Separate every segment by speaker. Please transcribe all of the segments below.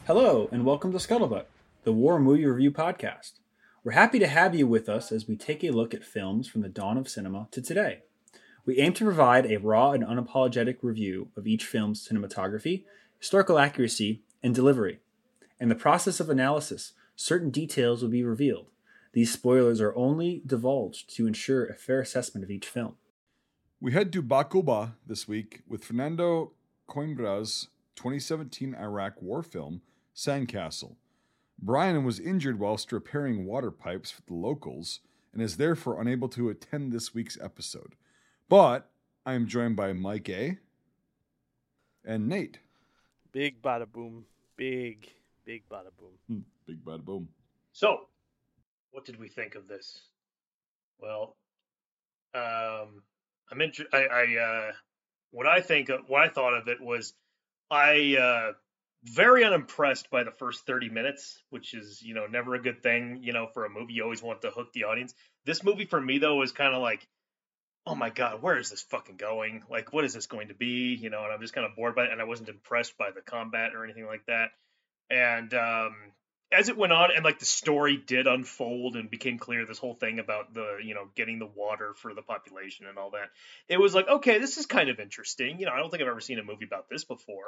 Speaker 1: Hello, and welcome to Scuttlebutt, the War Movie Review Podcast. We're happy to have you with us as we take a look at films from the dawn of cinema to today. We aim to provide a raw and unapologetic review of each film's cinematography, historical accuracy, and delivery. In the process of analysis, certain details will be revealed. These spoilers are only divulged to ensure a fair assessment of each film.
Speaker 2: We head to Bakuba this week with Fernando Coimbra's 2017 Iraq war film, Sandcastle. Brian was injured whilst repairing water pipes for the locals and is therefore unable to attend this week's episode. But I am joined by Mike A. and Nate.
Speaker 3: Big bada boom. Big bada boom.
Speaker 2: Big bada boom.
Speaker 4: So, what did we think of this? Well, I'm interested. What I thought of it was, very unimpressed by the first 30 minutes, which is, never a good thing, for a movie. You always want to hook the audience. This movie for me though was kind of like, oh my God, where is this fucking going? Like, what is this going to be? And I'm just kind of bored by it, and I wasn't impressed by the combat or anything like that. And as it went on, and like the story did unfold and became clear, this whole thing about the, getting the water for the population and all that, it was like, okay, this is kind of interesting. I don't think I've ever seen a movie about this before.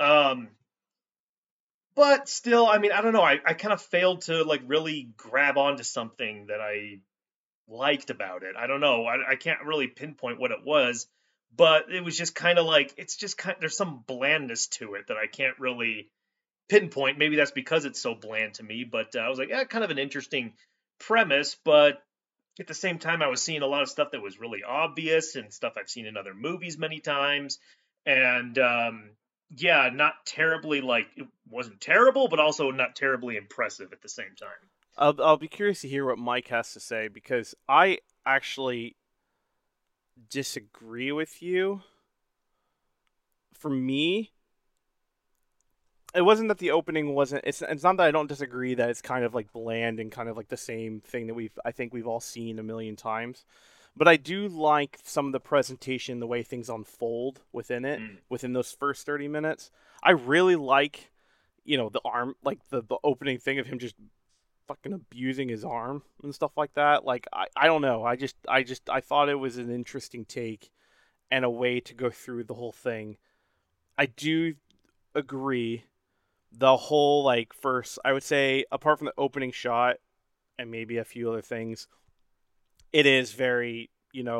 Speaker 4: But still, I mean, I don't know. I kind of failed to like really grab onto something that I liked about it. I don't know. I can't really pinpoint what it was, but it was just kind of like, it's just there's some blandness to it that I can't really pinpoint. Maybe that's because it's so bland to me, but I was like, yeah, kind of an interesting premise, but at the same time, I was seeing a lot of stuff that was really obvious and stuff I've seen in other movies many times. And, yeah, not terribly, like, it wasn't terrible, but also not terribly impressive at the same time.
Speaker 3: I'll be curious to hear what Mike has to say, because I actually disagree with you. For me, it wasn't that the opening wasn't. It's not that I don't disagree that it's kind of like bland and kind of like the same thing that I think we've all seen a million times. But I do like some of the presentation, the way things unfold within it, within those first 30 minutes. I really like, the arm, like the opening thing of him just fucking abusing his arm and stuff like that. Like, I don't know. I thought it was an interesting take and a way to go through the whole thing. I do agree. The whole, like, first, I would say, apart from the opening shot and maybe a few other things, it is very,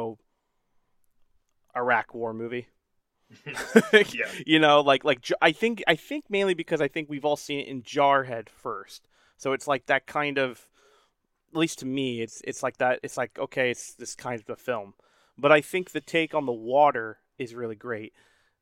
Speaker 3: Iraq war movie.
Speaker 4: Yeah.
Speaker 3: Like I think mainly because I think we've all seen it in Jarhead first. So it's like that kind of, at least to me, it's like that. It's like, okay, it's this kind of a film. But I think the take on the water is really great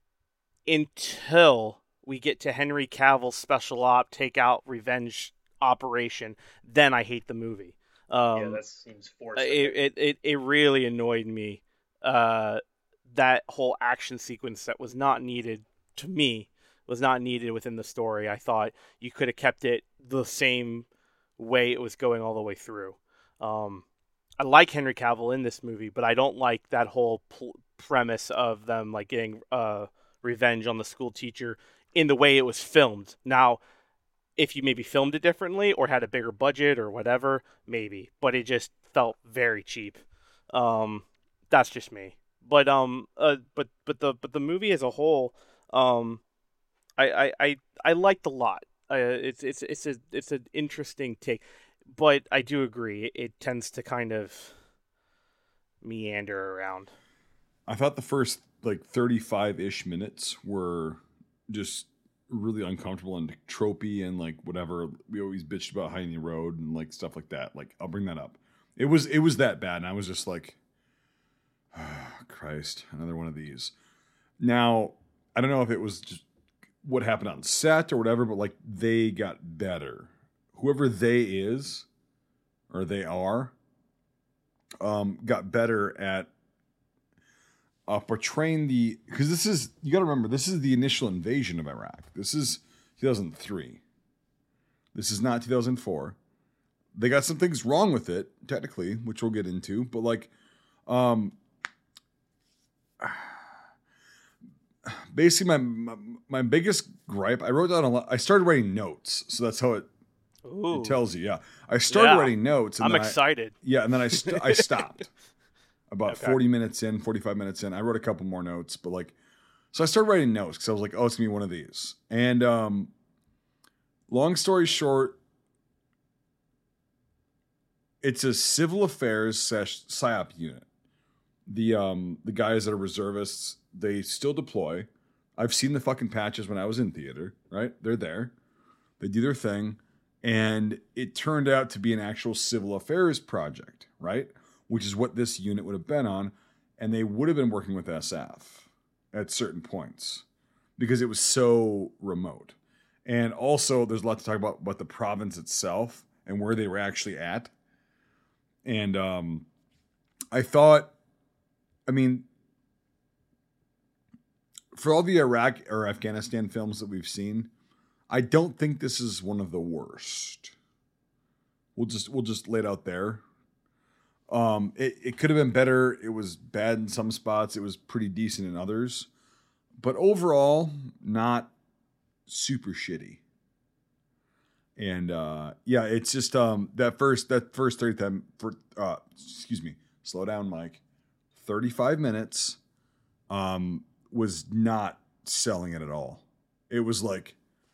Speaker 3: until we get to Henry Cavill's special op takeout revenge operation. Then I hate the movie.
Speaker 4: Yeah, that seems forced.
Speaker 3: It really annoyed me. That whole action sequence that was not needed, to me, was not needed within the story. I thought you could have kept it the same way it was going all the way through. I like Henry Cavill in this movie, but I don't like that whole premise of them like getting revenge on the school teacher in the way it was filmed. Now, if you maybe filmed it differently or had a bigger budget or whatever, maybe. But it just felt very cheap. That's just me. But the movie as a whole, I liked a lot. It's an interesting take, but I do agree it tends to kind of meander around.
Speaker 2: I thought the first 35-ish minutes were just really uncomfortable and tropey and like whatever. We always bitched about hiding the road and like stuff like that. Like, I'll bring that up. It was that bad, and I was just like, oh, Christ, another one of these. Now, I don't know if it was just what happened on set or whatever, but like they got better. Whoever they is or they are, got better at portraying because this is, you got to remember, this is the initial invasion of Iraq. This is 2003. This is not 2004. They got some things wrong with it, technically, which we'll get into, but like, basically my biggest gripe. I wrote down a lot. I started writing notes, so that's how it tells you. Yeah, I started writing notes. And
Speaker 3: I'm
Speaker 2: then
Speaker 3: excited.
Speaker 2: And then I stopped about 40 minutes in, 45 minutes in. I wrote a couple more notes, but like, so I started writing notes because I was like, oh, it's gonna be one of these. And long story short, it's a civil affairs PSYOP unit. The guys that are reservists, they still deploy. I've seen the fucking patches when I was in theater, right? They're there. They do their thing. And it turned out to be an actual civil affairs project, right? Which is what this unit would have been on. And they would have been working with SF at certain points because it was so remote. And also, there's a lot to talk about the province itself and where they were actually at. And I thought, I mean, for all the Iraq or Afghanistan films that we've seen, I don't think this is one of the worst. We'll just lay it out there. It could have been better. It was bad in some spots. It was pretty decent in others. But overall, not super shitty. And it's just that first 35 slow down, Mike. 35 minutes was not selling it at all. It was like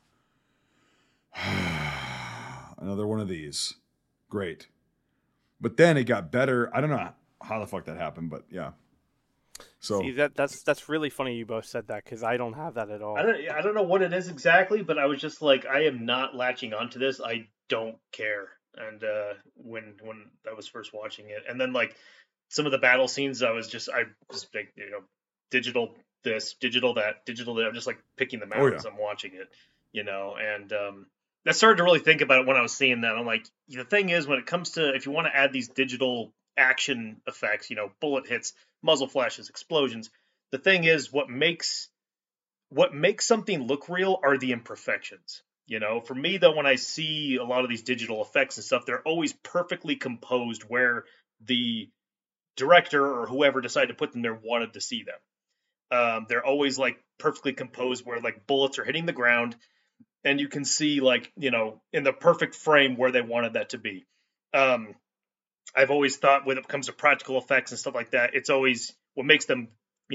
Speaker 2: another one of these. Great. But then it got better. I don't know how the fuck that happened, but yeah. So
Speaker 3: see, that's really funny you both said that because I don't have that at all.
Speaker 4: I don't know what it is exactly, but I was just like, I am not latching onto this. I don't care. And when I was first watching it, and then like some of the battle scenes, I was like, digital this, digital that, digital that. I'm just like picking them out as I'm watching it, and I started to really think about it when I was seeing that. I'm like, the thing is, when it comes to, if you want to add these digital action effects, bullet hits, muzzle flashes, explosions, the thing is, what makes something look real are the imperfections. For me though, when I see a lot of these digital effects and stuff, they're always perfectly composed where the director or whoever decided to put them there wanted to see them. They're always like perfectly composed where like bullets are hitting the ground and you can see like, in the perfect frame where they wanted that to be. I've always thought when it comes to practical effects and stuff like that, it's always what makes them,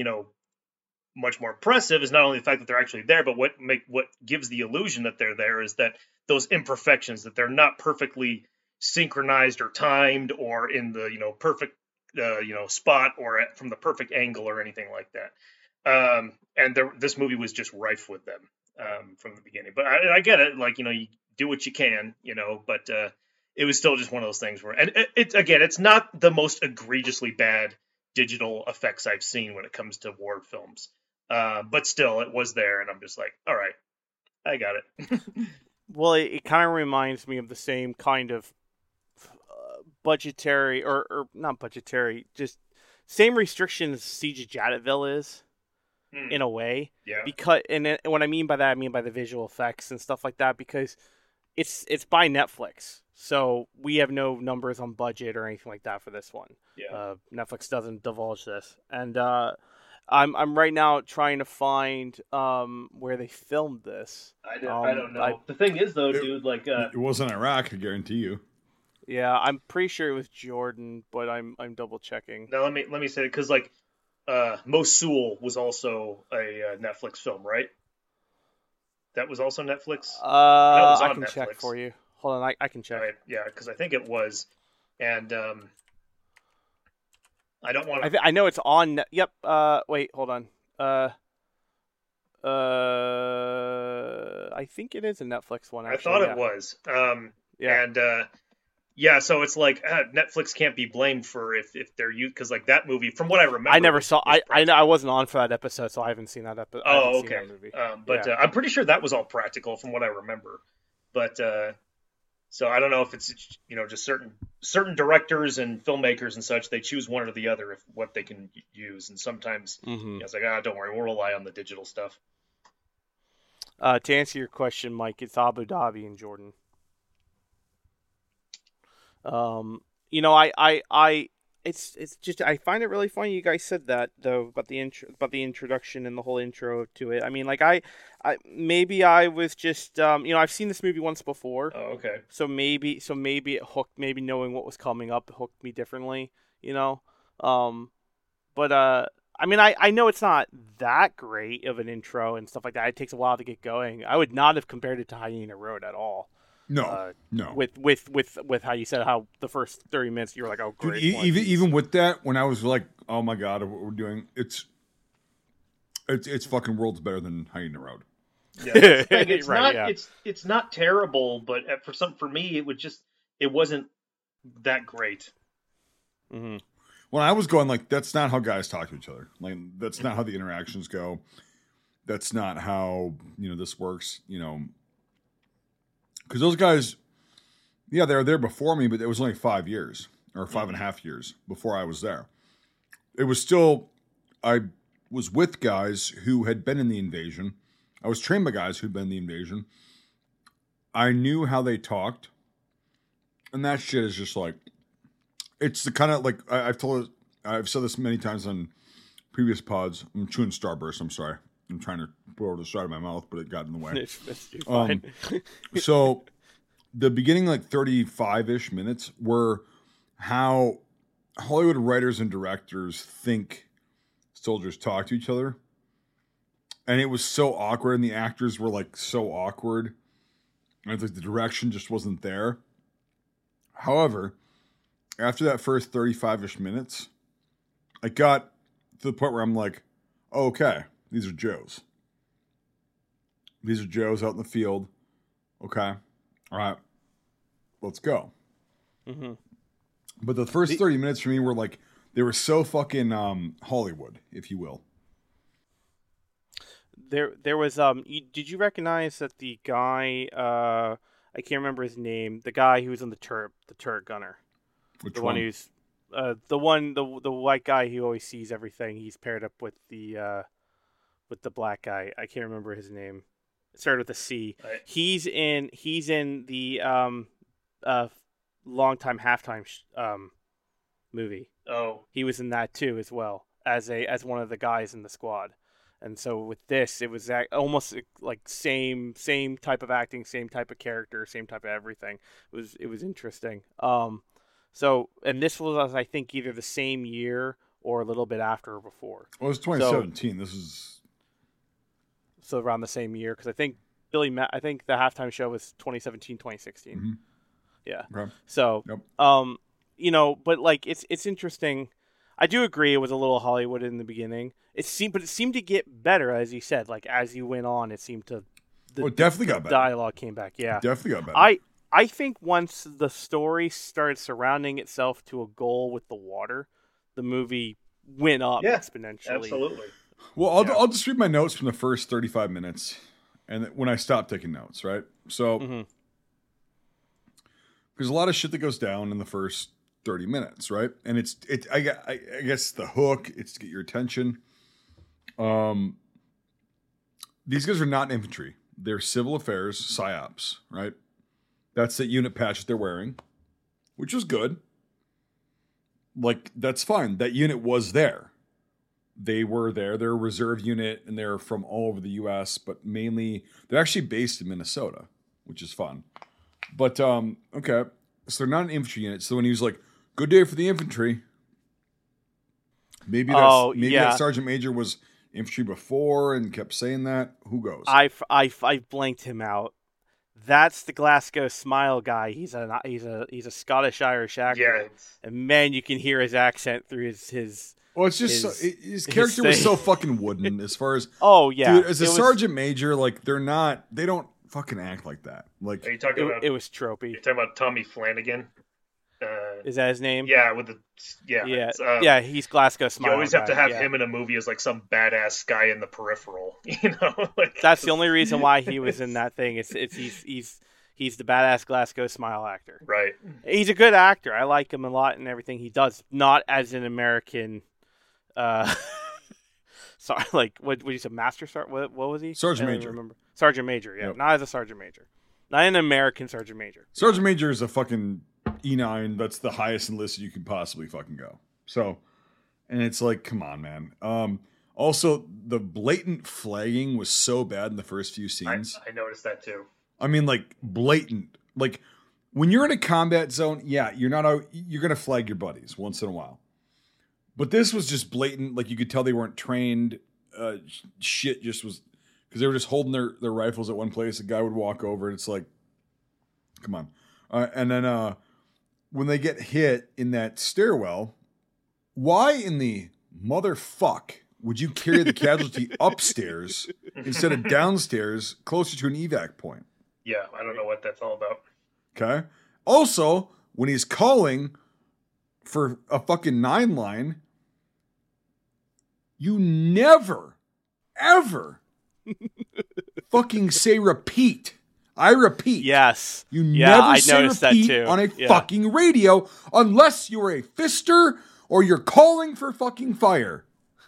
Speaker 4: much more impressive is not only the fact that they're actually there, but what gives the illusion that they're there is that those imperfections, that they're not perfectly synchronized or timed or in the, perfect, spot or from the perfect angle or anything like that. This movie was just rife with them from the beginning. But I get it, like, you do what you can, but it was still just one of those things where, and it's not the most egregiously bad digital effects I've seen when it comes to war films. But still, it was there, and I'm just like, all right, I got it.
Speaker 3: Well, it kind of reminds me of the same kind of budgetary, or not budgetary, just same restrictions Siege of Jadotville is, in a way.
Speaker 4: Yeah.
Speaker 3: Because, and what I mean by that, I mean by the visual effects and stuff like that, because it's by Netflix. So we have no numbers on budget or anything like that for this one.
Speaker 4: Yeah.
Speaker 3: Netflix doesn't divulge this. And I'm right now trying to find where they filmed this.
Speaker 4: I don't know. The thing is, though, dude, like
Speaker 2: it wasn't Iraq, I guarantee you.
Speaker 3: Yeah, I'm pretty sure it was Jordan, but I'm double checking.
Speaker 4: Now let me say it, because like Mosul was also a Netflix film, right? That was also Netflix.
Speaker 3: I can Netflix. Check for you. Hold on, I can check.
Speaker 4: Right, yeah, because I think it was, and I don't want to.
Speaker 3: I know it's on. Yep. Wait, hold on. I think it is a Netflix one. Actually.
Speaker 4: I thought it was. Yeah. And yeah, so it's like Netflix can't be blamed for if they're because like that movie, from what I remember,
Speaker 3: I never saw. I wasn't on for that episode, so I haven't seen that episode.
Speaker 4: Oh, okay. But yeah. I'm pretty sure that was all practical from what I remember. But so I don't know if it's just certain directors and filmmakers and such, they choose one or the other if what they can use, and sometimes it's like don't worry, we'll rely on the digital stuff.
Speaker 3: To answer your question, Mike, it's Abu Dhabi and Jordan. it's just I find it really funny you guys said that though about the introduction and the whole intro to it. I mean, like I maybe I was just I've seen this movie once before.
Speaker 4: Oh, okay.
Speaker 3: So maybe it hooked. Maybe knowing what was coming up hooked me differently. But I mean, I know it's not that great of an intro and stuff like that. It takes a while to get going. I would not have compared it to Hyena Road at all.
Speaker 2: No.
Speaker 3: With how you said how the first 30 minutes you were like, oh great.
Speaker 2: Dude, even with that, when I was like, oh my god, what we're doing, it's fucking worlds better than Hyena Road.
Speaker 4: Yeah, it's
Speaker 3: right,
Speaker 4: not it's not terrible, but for me it wasn't that great.
Speaker 3: Mm-hmm.
Speaker 2: When I was going like, that's not how guys talk to each other. Like that's not how the interactions go. That's not how this works. Because those guys, yeah, they were there before me, but it was only 5 years or 5.5 years before I was there. It was still, I was with guys who had been in the invasion. I was trained by guys who'd been in the invasion. I knew how they talked. And that shit is just like, it's the kind of like, I've said this many times on previous pods. I'm chewing Starburst, I'm sorry. I'm trying to put it over the side of my mouth, but it got in the way.
Speaker 3: It's fine.
Speaker 2: So the beginning, like 35-ish minutes, were how Hollywood writers and directors think soldiers talk to each other. And it was so awkward, and the actors were like so awkward. And it's like the direction just wasn't there. However, after that first 35-ish minutes, I got to the point where I'm like, oh, okay, these are Joes. These are Joes out in the field. Okay. All right. Let's go.
Speaker 3: Mm-hmm.
Speaker 2: But the first 30 minutes for me were like, they were so fucking Hollywood, if you will.
Speaker 3: There was did you recognize that the guy I can't remember his name, the guy who was on the turret gunner.
Speaker 2: Which
Speaker 3: the
Speaker 2: one?
Speaker 3: Who's the white guy who always sees everything. He's paired up with the black guy. I can't remember his name. It started with a C.
Speaker 4: Right.
Speaker 3: He's in the long time halftime movie.
Speaker 4: Oh,
Speaker 3: He was in that too as well as one of the guys in the squad. And so with this, it was almost like same type of acting, same type of character, same type of everything. It was interesting. So, and this was, I think, either the same year or a little bit after or before.
Speaker 2: Well, it was 2017. This is
Speaker 3: so around the same year, because I think I think the halftime show was 2017, 2016.
Speaker 2: Mm-hmm.
Speaker 3: Yeah.
Speaker 2: Okay.
Speaker 3: So,
Speaker 2: Yep.
Speaker 3: But like it's interesting. I do agree it was a little Hollywood in the beginning. But it seemed to get better, as you said. Like as you went on, it seemed to.
Speaker 2: It definitely got better.
Speaker 3: Dialogue came back. Yeah.
Speaker 2: It definitely got better.
Speaker 3: I think once the story started surrounding itself to a goal with the water, the movie went up exponentially.
Speaker 4: absolutely.
Speaker 2: Well, I'll just read my notes from the first 35 minutes, and when I stopped taking notes, right? So there's a lot of shit that goes down in the first 30 minutes, right? And I guess the hook, it's to get your attention. These guys are not infantry; they're civil affairs psyops, right? That's the unit patch that they're wearing, which was good. Like that's fine. That unit was there. They were there. They're a reserve unit, and they're from all over the U.S., but mainly they're actually based in Minnesota, which is fun. But okay, so they're not an infantry unit. So when he was like, "Good day for the infantry," maybe that sergeant major was infantry before and kept saying that. Who goes?
Speaker 3: I blanked him out. That's the Glasgow Smile guy. He's a Scottish Irish actor.
Speaker 4: Yeah.
Speaker 3: And man, you can hear his accent through his.
Speaker 2: Well, it's just his character was so fucking wooden as far as.
Speaker 3: Oh yeah,
Speaker 2: dude, as a sergeant major, like they don't fucking act like that. Like
Speaker 4: Are you talking about?
Speaker 3: It was tropey.
Speaker 4: You're talking about Tommy Flanagan.
Speaker 3: Is that his name?
Speaker 4: Yeah,
Speaker 3: He's Glasgow Smile.
Speaker 4: You always have to have
Speaker 3: guy,
Speaker 4: him in a movie as like some badass guy in the peripheral, you know. Like,
Speaker 3: that's the only reason why he was in that thing. He's the badass Glasgow Smile actor.
Speaker 4: Right.
Speaker 3: He's a good actor. I like him a lot in everything he does. Not as an American. Sorry, like what you said, Master Sergeant. What was he?
Speaker 2: Sergeant Major.
Speaker 3: Remember Sergeant Major? Yeah,
Speaker 2: Yep.
Speaker 3: Not as a Sergeant Major. Not an American Sergeant Major.
Speaker 2: Sergeant Major is a fucking E9. That's the highest enlisted you could possibly fucking go. So, and it's like, come on, man. Also, the blatant flagging was so bad in the first few scenes.
Speaker 4: I noticed that too.
Speaker 2: I mean, like, blatant. Like, when you're in a combat zone, yeah, you're going to flag your buddies once in a while. But this was just blatant. Like, you could tell they weren't trained. Shit just was, because they were just holding their rifles at one place. A guy would walk over, and it's like, come on. And then when they get hit in that stairwell, why in the motherfuck would you carry the casualty upstairs instead of downstairs closer to an evac point?
Speaker 4: Yeah, I don't know what that's all about.
Speaker 2: Okay. Also, when he's calling for a fucking 9 line, you never, ever fucking say repeat. I repeat.
Speaker 3: Yes.
Speaker 2: You
Speaker 3: Yeah,
Speaker 2: never
Speaker 3: I
Speaker 2: say
Speaker 3: noticed that
Speaker 2: repeat
Speaker 3: too.
Speaker 2: on a
Speaker 3: Yeah.
Speaker 2: fucking radio unless you're a fister or you're calling for fucking fire.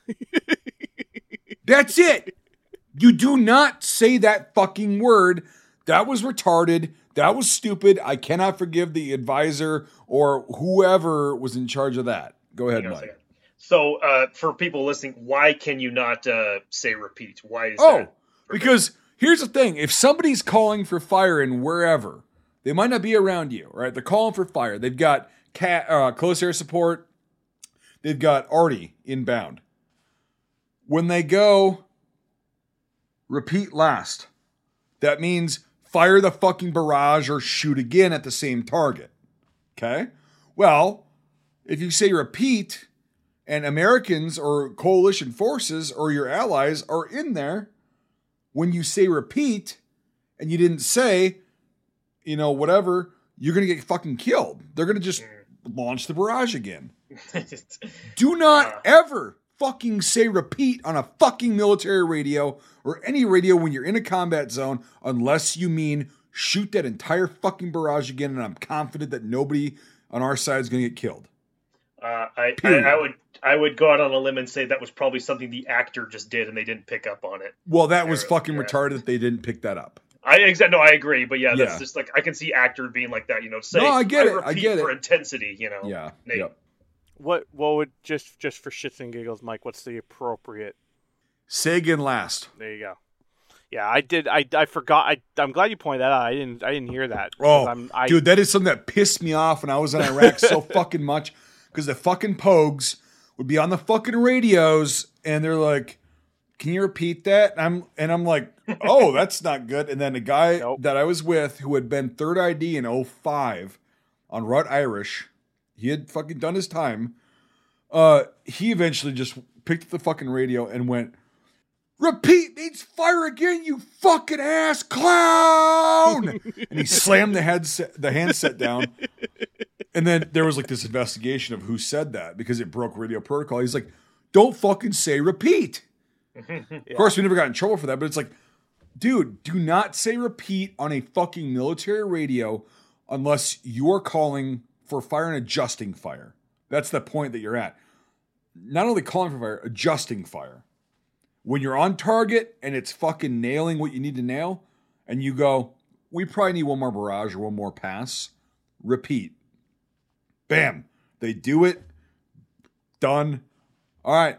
Speaker 2: That's it. You do not say that fucking word. That was retarded. That was stupid. I cannot forgive the advisor or whoever was in charge of that. Go ahead,
Speaker 4: Hang on a
Speaker 2: Mike.
Speaker 4: second. So, for people listening, why can you not say repeat? Why is that?
Speaker 2: Because here's the thing. If somebody's calling for fire in wherever, they might not be around you, right? They're calling for fire. They've got close air support. They've got Artie inbound. When they go repeat last, that means fire the fucking barrage or shoot again at the same target. Okay? Well, if you say repeat and Americans or coalition forces or your allies are in there, when you say repeat and you didn't say, whatever, you're going to get fucking killed. They're going to just launch the barrage again. Do not ever fucking say repeat on a fucking military radio or any radio when you're in a combat zone unless you mean shoot that entire fucking barrage again, and I'm confident that nobody on our side is going to get killed.
Speaker 4: I would go out on a limb and say that was probably something the actor just did and they didn't pick up on it.
Speaker 2: Well, that was fucking retarded that they didn't pick that up.
Speaker 4: I agree, but yeah, that's just like, I can see actor being like that, say,
Speaker 2: no, I get it.
Speaker 4: Repeat
Speaker 2: I get
Speaker 4: for
Speaker 2: it.
Speaker 4: intensity,
Speaker 2: Yeah.
Speaker 4: Nate.
Speaker 2: Yep.
Speaker 3: What would just for shits and giggles, Mike? What's the appropriate?
Speaker 2: Say again last.
Speaker 3: There you go. Yeah, I did. I forgot. I'm glad you pointed that out. I didn't hear that.
Speaker 2: Oh, dude, that is something that pissed me off when I was in Iraq so fucking much, because the fucking pogues would be on the fucking radios and they're like, "Can you repeat that?" And I'm like, "Oh, that's not good." And then the guy that I was with, who had been third ID in 05 on Rut Irish, he had fucking done his time. He eventually just picked up the fucking radio and went, "Repeat means fire again, you fucking ass clown!" And he slammed the handset down. And then there was like this investigation of who said that because it broke radio protocol. He's like, "Don't fucking say repeat."
Speaker 3: Yeah.
Speaker 2: Of course, we never got in trouble for that, but it's like, dude, do not say repeat on a fucking military radio unless you are calling for fire and adjusting fire. That's the point that you're at. Not only calling for fire, adjusting fire. When you're on target and it's fucking nailing what you need to nail, and you go, "We probably need one more barrage or one more pass," repeat. Bam. They do it. Done. All right.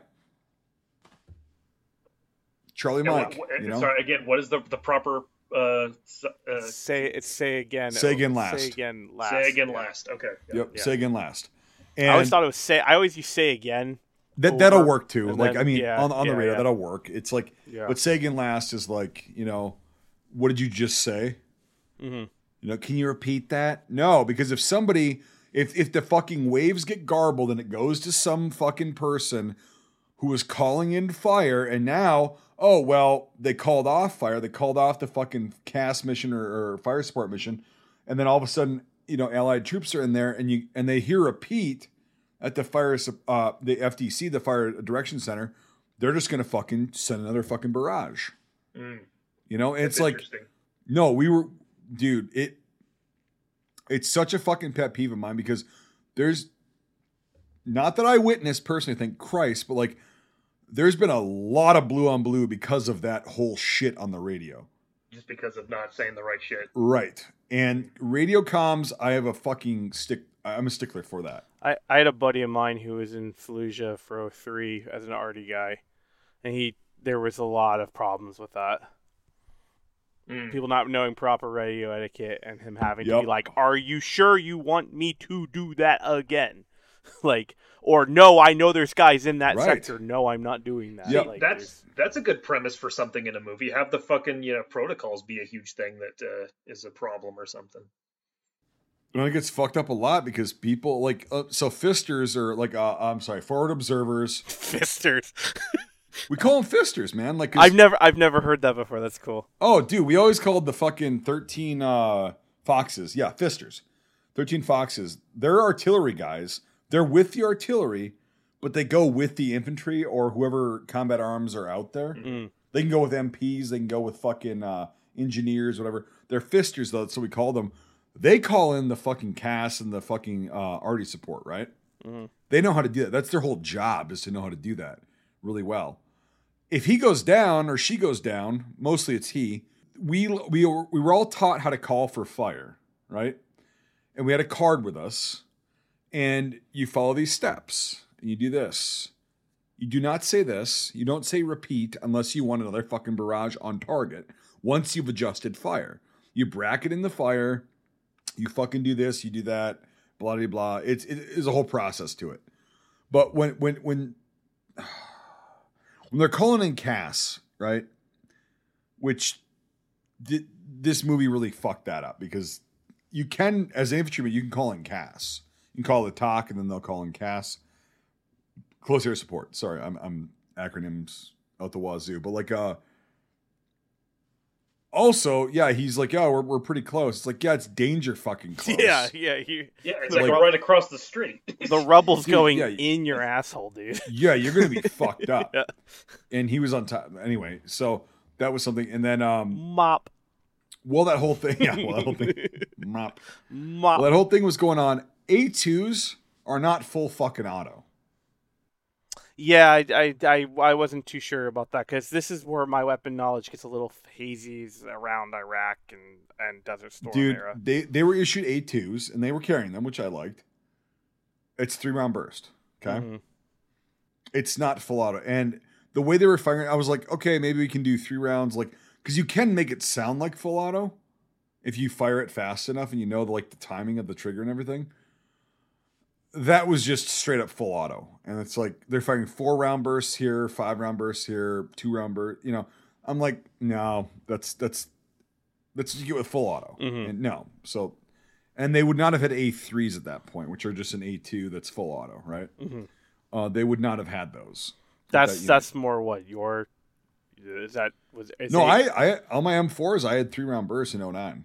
Speaker 2: Charlie Mike.
Speaker 4: Sorry, again, what is the proper
Speaker 3: say again.
Speaker 2: Say again last.
Speaker 3: Say again last.
Speaker 4: Say again last. Okay.
Speaker 2: Yep.
Speaker 3: Yeah.
Speaker 2: Say again last. And
Speaker 3: I always thought it was say. I always use say again.
Speaker 2: That'll work too.
Speaker 3: And
Speaker 2: Like,
Speaker 3: then-
Speaker 2: I mean,
Speaker 3: yeah,
Speaker 2: on the radio,
Speaker 3: yeah.
Speaker 2: that'll work. It's like,
Speaker 3: Yeah.
Speaker 2: but say again last is like, what did you just say?
Speaker 3: Mm-hmm.
Speaker 2: Can you repeat that? No, because if the fucking waves get garbled and it goes to some fucking person who was calling in fire, and now, oh, well, they called off fire. They called off the fucking CAS mission or fire support mission. And then all of a sudden, Allied troops are in there and they hear repeat at the the FDC, the Fire Direction Center. They're just going to fucking send another fucking barrage. It's like, no, it's such a fucking pet peeve of mine because there's, not that I witnessed personally, thank Christ, but like, there's been a lot of blue on blue because of that whole shit on the radio.
Speaker 4: just because of not saying the right shit.
Speaker 2: Right. And radio comms, I have a fucking I'm a stickler for that.
Speaker 3: I had a buddy of mine who was in Fallujah for 03 as an arty guy, and there was a lot of problems with that. People not knowing proper radio etiquette and him having to be like, "Are you sure you want me to do that again?" Like, or no, I know there's guys in that sector. No, I'm not doing that.
Speaker 2: Yep.
Speaker 3: Like,
Speaker 4: that's a good premise for something in a movie. Have the fucking protocols be a huge thing that is a problem or something.
Speaker 2: And it gets fucked up a lot because people like so fisters are like forward observers.
Speaker 3: Fisters.
Speaker 2: We call them fisters, man. Like
Speaker 3: I've never heard that before. That's cool.
Speaker 2: Oh, dude, we always called the fucking 13 foxes. Yeah, fisters. 13 foxes. They're artillery guys. They're with the artillery, but they go with the infantry or whoever combat arms are out there.
Speaker 3: Mm.
Speaker 2: They can go with MPs. They can go with fucking engineers, whatever. They're fisters, though, so we call them. They call in the fucking CAS and the fucking arty support, right?
Speaker 3: Mm.
Speaker 2: They know how to do that. That's their whole job, is to know how to do that really well. If he goes down or she goes down, mostly it's he. We were all taught how to call for fire, right? And we had a card with us, and you follow these steps, and you do this. You do not say this. You don't say repeat unless you want another fucking barrage on target. Once you've adjusted fire, you bracket in the fire. You fucking do this. You do that. Blah blah blah. It is a whole process to it. But when they're calling in CAS, right? Which this movie really fucked that up because you can, as an infantryman, you can call in CAS. You can call it TOC, and then they'll call in CAS. Close air support. Sorry, I'm acronyms out the wazoo. But like, also, yeah, he's like, yeah, we're pretty close. It's like, yeah, it's danger fucking close.
Speaker 3: Yeah.
Speaker 4: It's like right across the street.
Speaker 3: The rubble's going in your asshole, dude.
Speaker 2: Yeah, you're gonna be fucked up.
Speaker 3: Yeah.
Speaker 2: And he was on top anyway. So that was something. And then
Speaker 3: mop.
Speaker 2: Well, that whole thing. Yeah, well, that whole thing. Mop.
Speaker 3: Mop.
Speaker 2: Well, that whole thing was going on. A2s are not full fucking auto.
Speaker 3: Yeah, I wasn't too sure about that because this is where my weapon knowledge gets a little hazy around Iraq and Desert Storm era.
Speaker 2: Dude, they were issued A2s and they were carrying them, which I liked. It's 3-round burst. Okay,
Speaker 3: Mm-hmm.
Speaker 2: It's not full auto, and the way they were firing, I was like, okay, maybe we can do 3 rounds, like because you can make it sound like full auto if you fire it fast enough and you know the timing of the trigger and everything. That was just straight up full auto. And it's like they're firing 4-round bursts here, 5-round bursts here, 2-round burst. I'm like, no, that's what you get with full auto.
Speaker 3: Mm-hmm.
Speaker 2: And no. So, and they would not have had A3s at that point, which are just an A2 that's full auto, right?
Speaker 3: Mm-hmm.
Speaker 2: They would not have had those.
Speaker 3: That's more what your is that was is
Speaker 2: no,
Speaker 3: it,
Speaker 2: I on my M4s I had 3-round bursts in 09.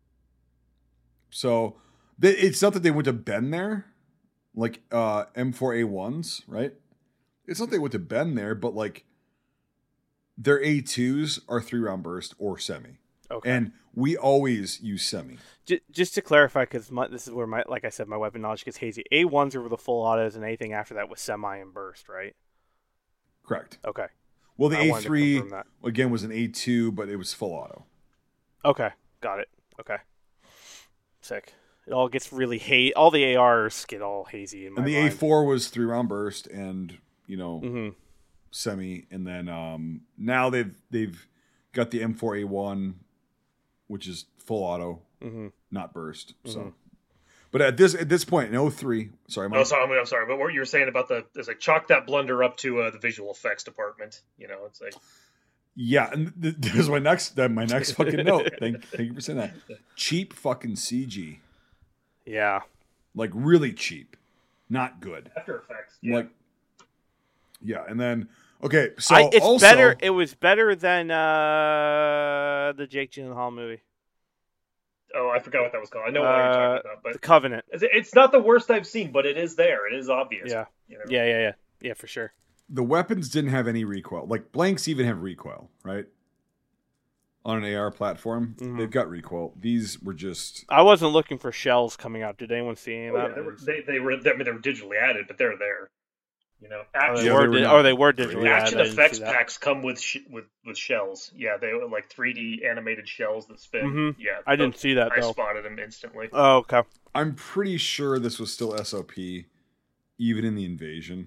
Speaker 2: So it's not that they wouldn't have been there. Like M4A1s, right? It's not they would have been there, but like their A2s are 3-round burst or semi.
Speaker 3: Okay.
Speaker 2: And we always use semi.
Speaker 3: Just to clarify, because this is where like I said, my weapon knowledge gets hazy. A1s are the full autos, and anything after that was semi and burst, right?
Speaker 2: Correct.
Speaker 3: Okay.
Speaker 2: Well, the
Speaker 3: I wanted to confirm
Speaker 2: A3
Speaker 3: that.
Speaker 2: again was an A2, but it was full auto.
Speaker 3: Okay, got it. Okay, sick. It all gets really hazy. All the ARs get all hazy in my
Speaker 2: And the
Speaker 3: mind.
Speaker 2: A4 was 3-round burst and
Speaker 3: Mm-hmm.
Speaker 2: semi, and then now they've got the M4A1, which is full auto, not burst. So, but at this point in 03, sorry, Mike.
Speaker 4: I'm sorry, but what you were saying about it's like chalk that blunder up to the visual effects department. It's like.
Speaker 2: Yeah, and this is my next fucking note. Thank you for saying that. Cheap fucking CG,
Speaker 3: Yeah.
Speaker 2: like really cheap, not good.
Speaker 4: After Effects. Yeah.
Speaker 2: Like, yeah, and then okay, so
Speaker 3: It's
Speaker 2: also,
Speaker 3: better. It was better than the Jake Gyllenhaal movie,
Speaker 4: Oh, I forgot what that was called. I know what you're talking about,
Speaker 3: The
Speaker 4: but
Speaker 3: Covenant.
Speaker 4: it's not the worst I've seen, but it is there. It is obvious.
Speaker 3: Yeah.
Speaker 4: You know?
Speaker 3: Yeah, for sure.
Speaker 2: the weapons didn't have any recoil. Like blanks even have recoil, right? On an AR platform, they've got recoil. These were just.
Speaker 3: I wasn't looking for shells coming out. Did anyone see any of
Speaker 4: Oh,
Speaker 3: that?
Speaker 4: yeah, they were digitally added, but they're there. You know,
Speaker 3: They were digitally
Speaker 4: action
Speaker 3: added.
Speaker 4: effects packs come with with shells. Yeah, they were like 3D animated shells that spin.
Speaker 3: Mm-hmm.
Speaker 4: Yeah,
Speaker 3: I didn't see that though.
Speaker 4: I spotted them instantly.
Speaker 3: Oh, okay.
Speaker 2: I'm pretty sure this was still SOP, even in the invasion.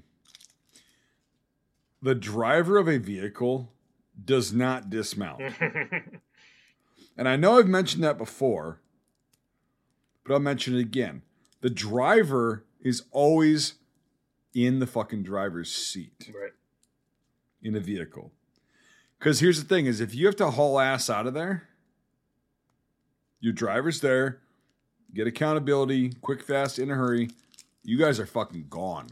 Speaker 2: The driver of a vehicle does not dismount. And I know I've mentioned that before, but I'll mention it again. The driver is always in the fucking driver's seat.
Speaker 4: Right.
Speaker 2: In a vehicle. Because here's the thing is if you have to haul ass out of there, your driver's there, get accountability, quick, fast, in a hurry, you guys are fucking gone.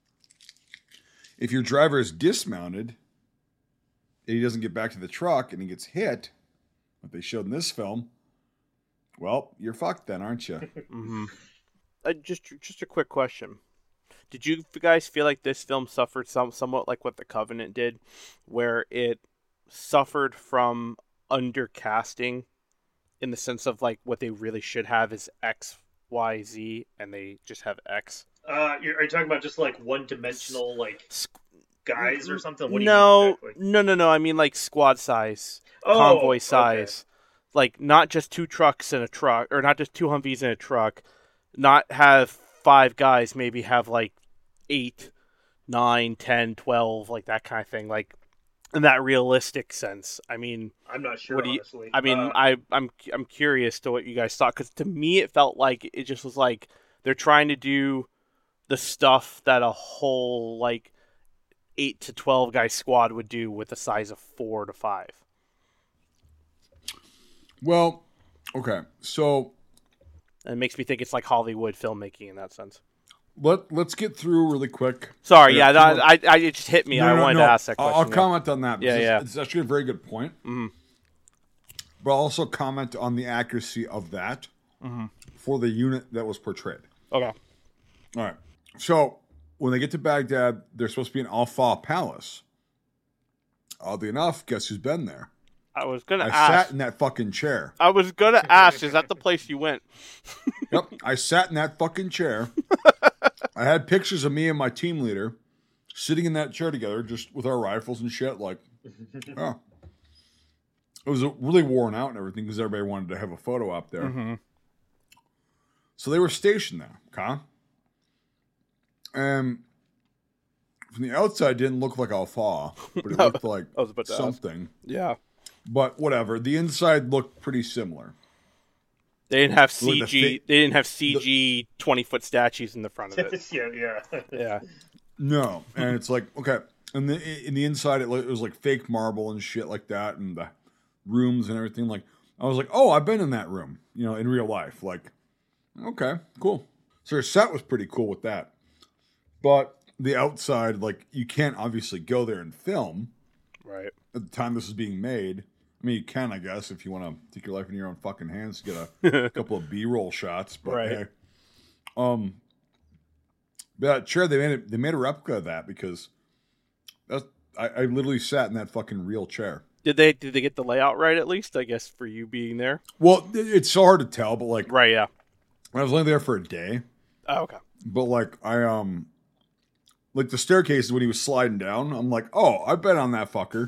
Speaker 2: If your driver is dismounted and he doesn't get back to the truck and he gets hit, like they showed in this film, well, you're fucked then, aren't you?
Speaker 3: Mm-hmm. Just a quick question. Did you guys feel like this film suffered somewhat like what The Covenant did, where it suffered from undercasting in the sense of like what they really should have is X, Y, Z, and they just have X?
Speaker 4: Are you talking about just like one-dimensional like guys or something? What do
Speaker 3: no,
Speaker 4: you mean exactly?
Speaker 3: No. I mean like squad size, convoy size, like not just 2 trucks in a truck, or not just 2 Humvees in a truck. Not have 5 guys, maybe have like 8, 9, 10, 12, like that kind of thing, like in that realistic sense. I mean,
Speaker 4: I'm not sure. Honestly,
Speaker 3: I mean, I'm curious to what you guys thought, because to me it felt like it just was like they're trying to do the stuff that a whole like 8 to 12 guy squad would do with a size of 4 to 5.
Speaker 2: Well, okay, so.
Speaker 3: And it makes me think it's like Hollywood filmmaking in that sense.
Speaker 2: Let's get through really quick.
Speaker 3: Sorry, it just hit me. I wanted to ask that question.
Speaker 2: I'll comment on that.
Speaker 3: Yeah.
Speaker 2: It's actually a very good point.
Speaker 3: Mm-hmm.
Speaker 2: But I'll also comment on the accuracy of that for the unit that was portrayed.
Speaker 3: Okay.
Speaker 2: All right. So when they get to Baghdad, they're supposed to be in Al-Fa Palace. Oddly enough, guess who's been there?
Speaker 3: I was gonna ask.
Speaker 2: I sat in that fucking chair.
Speaker 3: I was gonna ask, is that the place you went?
Speaker 2: Yep, I sat in that fucking chair. I had pictures of me and my team leader sitting in that chair together, just with our rifles and shit. Like, oh. It was really worn out and everything because everybody wanted to have a photo op there.
Speaker 3: Mm-hmm.
Speaker 2: So they were stationed there, okay? And from the outside, it didn't look like Al-Fa, but it looked like something.
Speaker 3: Yeah.
Speaker 2: But whatever. The inside looked pretty similar.
Speaker 3: They didn't have CG. They didn't have CG 20-foot statues in the front of it.
Speaker 4: Yeah.
Speaker 2: No, and it's like okay, and in the inside it was like fake marble and shit like that, and the rooms and everything. Like I was like, oh, I've been in that room, in real life. Like, okay, cool. So their set was pretty cool with that, but the outside, like, you can't obviously go there and film.
Speaker 3: Right.
Speaker 2: At the time this was being made. I mean, you can, I guess, if you want to take your life in your own fucking hands to get a couple of B-roll shots. But
Speaker 3: right.
Speaker 2: Hey, that chair, they made a replica of that because I literally sat in that fucking real chair.
Speaker 3: Did they get the layout right at least? I guess for you being there.
Speaker 2: Well, it's so hard to tell, but like,
Speaker 3: right, yeah.
Speaker 2: I was only there for a day.
Speaker 3: Oh, okay.
Speaker 2: But like like the staircase when he was sliding down, I'm like, oh, I've been on that fucker.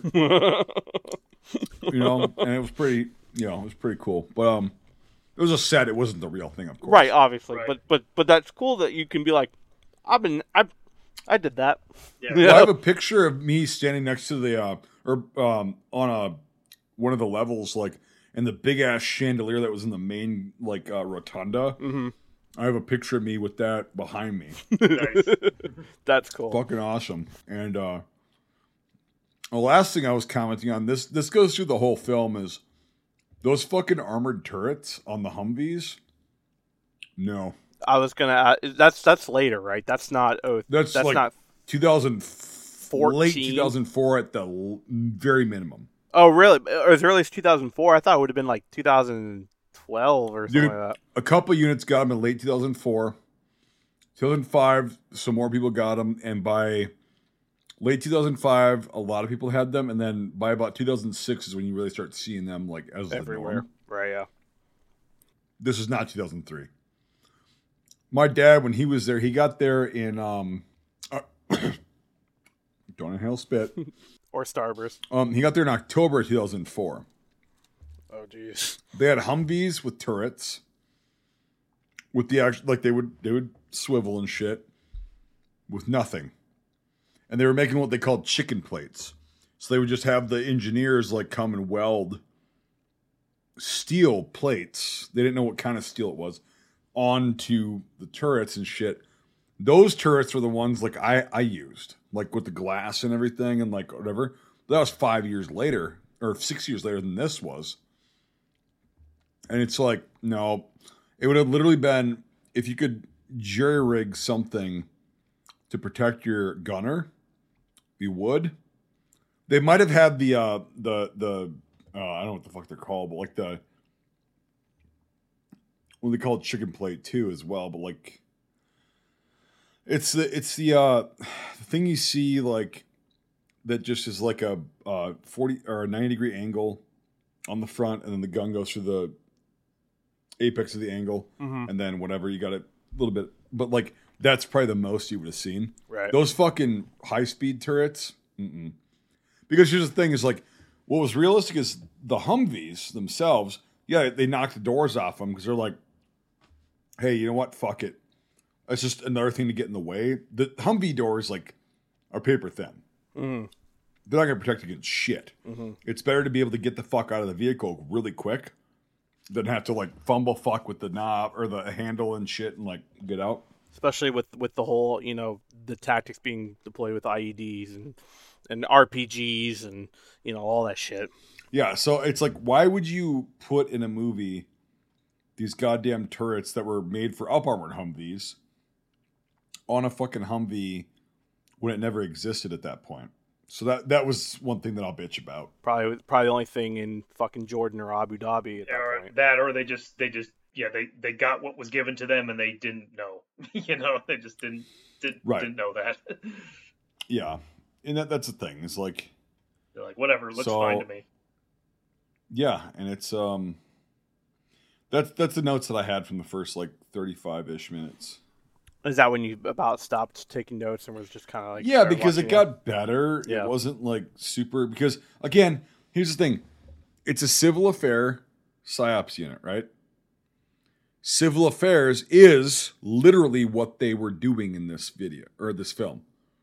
Speaker 2: And it was pretty, it was pretty cool. But it was a set; it wasn't the real thing, of course.
Speaker 3: Right, obviously.
Speaker 4: Right.
Speaker 3: But that's cool that you can be like, I did that.
Speaker 4: Yeah.
Speaker 2: Well, I have a picture of me standing next to the on one of the levels, like, and the big ass chandelier that was in the main rotunda.
Speaker 3: Mm-hmm.
Speaker 2: I have a picture of me with that behind me.
Speaker 4: Nice.
Speaker 3: That's cool.
Speaker 2: Fucking awesome. And the last thing I was commenting on, this goes through the whole film, is those fucking armored turrets on the Humvees. No.
Speaker 3: I was gonna. That's later, right? That's not.
Speaker 2: That's like
Speaker 3: not
Speaker 2: 2014, late 2004 at the very minimum.
Speaker 3: Oh, really? Or as early as 2004? I thought it would have been like 2012 or something like that.
Speaker 2: A couple units got them in late 2004. 2005, some more people got them, and by late 2005, a lot of people had them, and then by about 2006 is when you really start seeing them like as
Speaker 3: Everywhere.
Speaker 2: the norm.
Speaker 3: Right, yeah.
Speaker 2: This is not 2003. My dad, when he was there, he got there in Don't inhale spit.
Speaker 3: Or Starburst.
Speaker 2: He got there in October 2004.
Speaker 3: Oh, jeez.
Speaker 2: They had Humvees with turrets. With the actual, like they would swivel and shit. With nothing. And they were making what they called chicken plates. So they would just have the engineers like come and weld steel plates. They didn't know what kind of steel it was. Onto the turrets and shit. Those turrets were the ones like I used. Like with the glass and everything and like whatever. That was 5 years later. Or 6 years later than this was. And it's like, no. It would have literally been, if you could jerry-rig something to protect your gunner, you would. They might have had the I don't know what the fuck they're called, but like the, what they call it, chicken plate too as well, but like, it's the thing you see like, that just is like a 40 or a 90 degree angle on the front, and then the gun goes through the apex of the angle, and then whatever, you got it a little bit, but like that's probably the most you would have seen.
Speaker 3: Right.
Speaker 2: Those fucking high speed turrets, because here's the thing: is like what was realistic is the Humvees themselves. Yeah, they knocked the doors off them because they're like, hey, you know what? Fuck it. It's just another thing to get in the way. The Humvee doors like are paper thin. They're not gonna protect against shit. It's better to be able to get the fuck out of the vehicle really quick than have to like fumble fuck with the knob or the handle and shit and like get out.
Speaker 3: Especially with the whole, the tactics being deployed with IEDs and RPGs and, all that shit.
Speaker 2: Yeah, so it's like, why would you put in a movie these goddamn turrets that were made for up-armored Humvees on a fucking Humvee when it never existed at that point? So that was one thing that I'll bitch about.
Speaker 3: Probably the only thing in fucking Jordan or Abu Dhabi at that point.
Speaker 4: That, or they just they got what was given to them and they didn't know. They just didn't know that.
Speaker 2: Yeah, and that's the thing. It's like
Speaker 4: they're like, whatever, looks fine to me.
Speaker 2: Yeah, and it's that's the notes that I had from the first like 35-ish minutes.
Speaker 3: Is that when you about stopped taking notes and was just kind of like...
Speaker 2: Yeah, because it got better. Yeah. It wasn't like super... Because, again, here's the thing. It's a civil affair PSYOPs unit, right? Civil affairs is literally what they were doing in this video, or this film.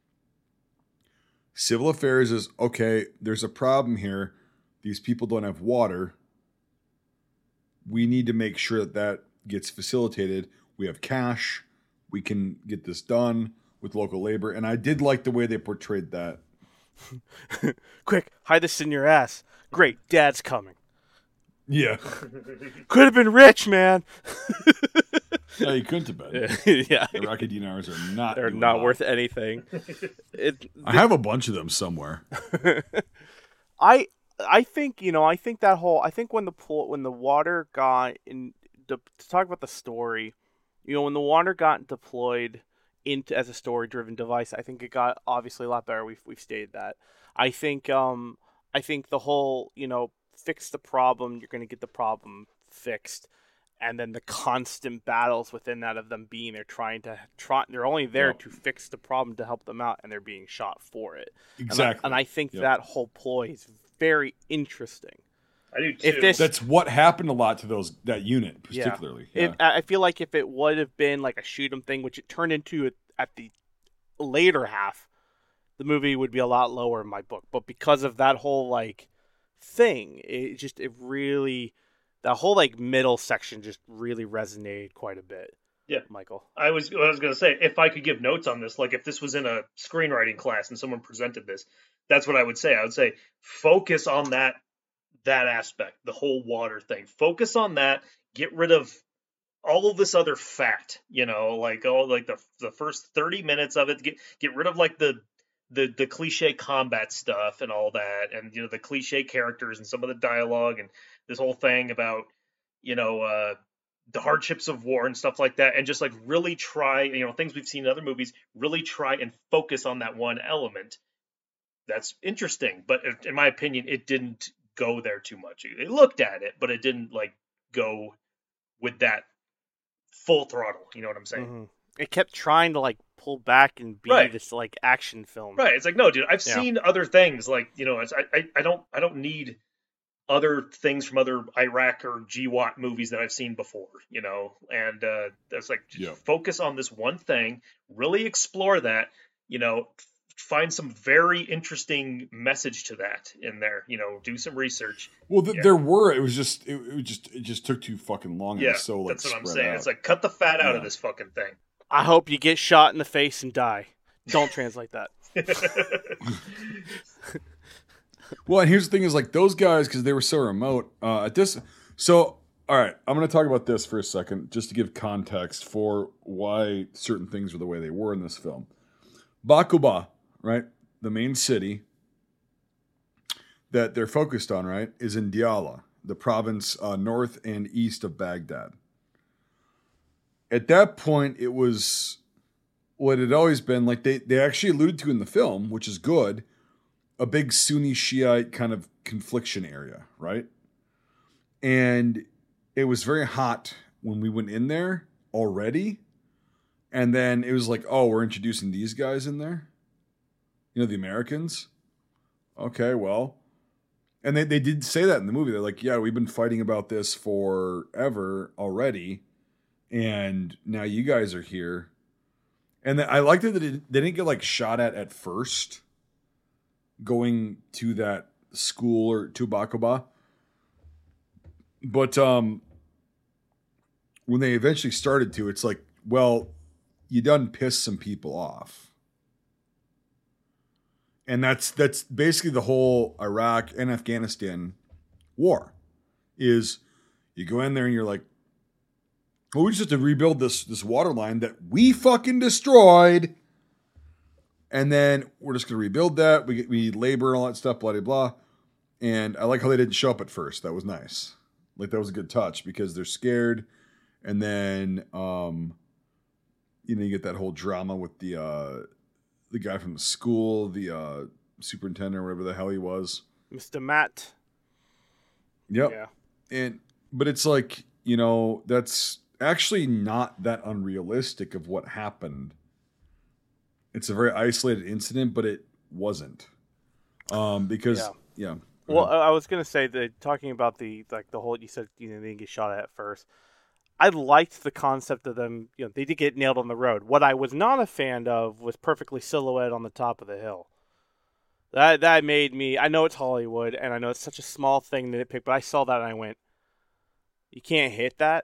Speaker 2: Civil affairs is, okay, there's a problem here. These people don't have water. We need to make sure that gets facilitated. We have cash. We can get this done with local labor. And I did like the way they portrayed that.
Speaker 3: Quick, hide this in your ass. Great, Dad's coming.
Speaker 2: Yeah.
Speaker 3: Could have been rich, man.
Speaker 2: No, you couldn't have been.
Speaker 3: Yeah.
Speaker 2: Iraqi dinars are not...
Speaker 3: They're not worth anything.
Speaker 2: I have a bunch of them somewhere.
Speaker 3: I think, I think when the water got in... To talk about the story... when the water got deployed into as a story-driven device, I think it got obviously a lot better. We've stated that. I think the whole fix the problem, you're going to get the problem fixed, and then the constant battles within that of them being there they're only there to fix the problem to help them out, and they're being shot for it.
Speaker 2: Exactly.
Speaker 3: And I think that whole ploy is very interesting.
Speaker 4: I do too.
Speaker 2: That's what happened a lot to that unit, particularly.
Speaker 3: Yeah. I feel like if it would have been like a shoot 'em thing, which it turned into at the later half, the movie would be a lot lower in my book. But because of that whole like thing, that whole like middle section just really resonated quite a bit.
Speaker 4: Yeah,
Speaker 3: Michael.
Speaker 4: I was going to say, if I could give notes on this, like if this was in a screenwriting class and someone presented this, that's what I would say. I would say focus on that aspect, the whole water thing. Focus on that. Get rid of all of this other fat, like all like the first 30 minutes of it. Get rid of like the cliche combat stuff and all that, and the cliche characters and some of the dialogue and this whole thing about the hardships of war and stuff like that, and just like really try, things we've seen in other movies, really try and focus on that one element. That's interesting, but in my opinion, it didn't go there too much. It looked at it, but it didn't like go with that full throttle. You know what I'm saying?
Speaker 3: It kept trying to like pull back and be
Speaker 4: Right.
Speaker 3: this like action film.
Speaker 4: Right. It's like, no, dude, I've
Speaker 3: Yeah.
Speaker 4: seen other things. Like, I don't need other things from other Iraq or GWAT movies that I've seen before, and that's like, just
Speaker 2: Yeah.
Speaker 4: focus on this one thing, really explore that, find some very interesting message to that in there, do some research.
Speaker 2: Well,
Speaker 4: Yeah.
Speaker 2: there were. It was just. It just took too fucking long. And it
Speaker 4: Yeah,
Speaker 2: was so like
Speaker 4: that's what I'm
Speaker 2: spread
Speaker 4: saying.
Speaker 2: out.
Speaker 4: It's like, cut the fat out of
Speaker 2: Yeah.
Speaker 4: this fucking thing.
Speaker 3: I hope you get shot in the face and die. Don't translate that.
Speaker 2: Well, and here's the thing: is like those guys, because they were so remote. At this, so all right, I'm going to talk about this for a second, just to give context for why certain things were the way they were in this film. Bakuba, right, the main city that they're focused on, right, is in Diyala, the province north and east of Baghdad. At that point, it was what it had always been, like they actually alluded to in the film, which is good, a big Sunni Shiite kind of confliction area, right? And it was very hot when we went in there already. And then it was like, oh, we're introducing these guys in there? The Americans? Okay, well. And they did say that in the movie. They're like, yeah, we've been fighting about this forever already. And now you guys are here. And I liked it that they didn't get like shot at first going to that school or to Bakuba. But when they eventually started to, it's like, well, you done pissed some people off. And that's basically the whole Iraq and Afghanistan war. Is you go in there and you're like, well, we just have to rebuild this water line that we fucking destroyed. And then we're just going to rebuild that. We need labor and all that stuff, blah, blah, blah. And I like how they didn't show up at first. That was nice. Like, that was a good touch because they're scared. And then, you get that whole drama with the guy from the school, the superintendent or whatever the hell he was.
Speaker 3: Mr. Matt.
Speaker 2: Yep.
Speaker 3: Yeah.
Speaker 2: But it's like, that's actually not that unrealistic of what happened. It's a very isolated incident, but it wasn't. Because yeah.
Speaker 3: Well, I was gonna say that talking about the whole, you said they didn't get shot at first. I liked the concept of them. They did get nailed on the road. What I was not a fan of was perfectly silhouetted on the top of the hill. That made me. I know it's Hollywood, and I know it's such a small thing to nitpick, but I saw that and I went, "You can't hit that."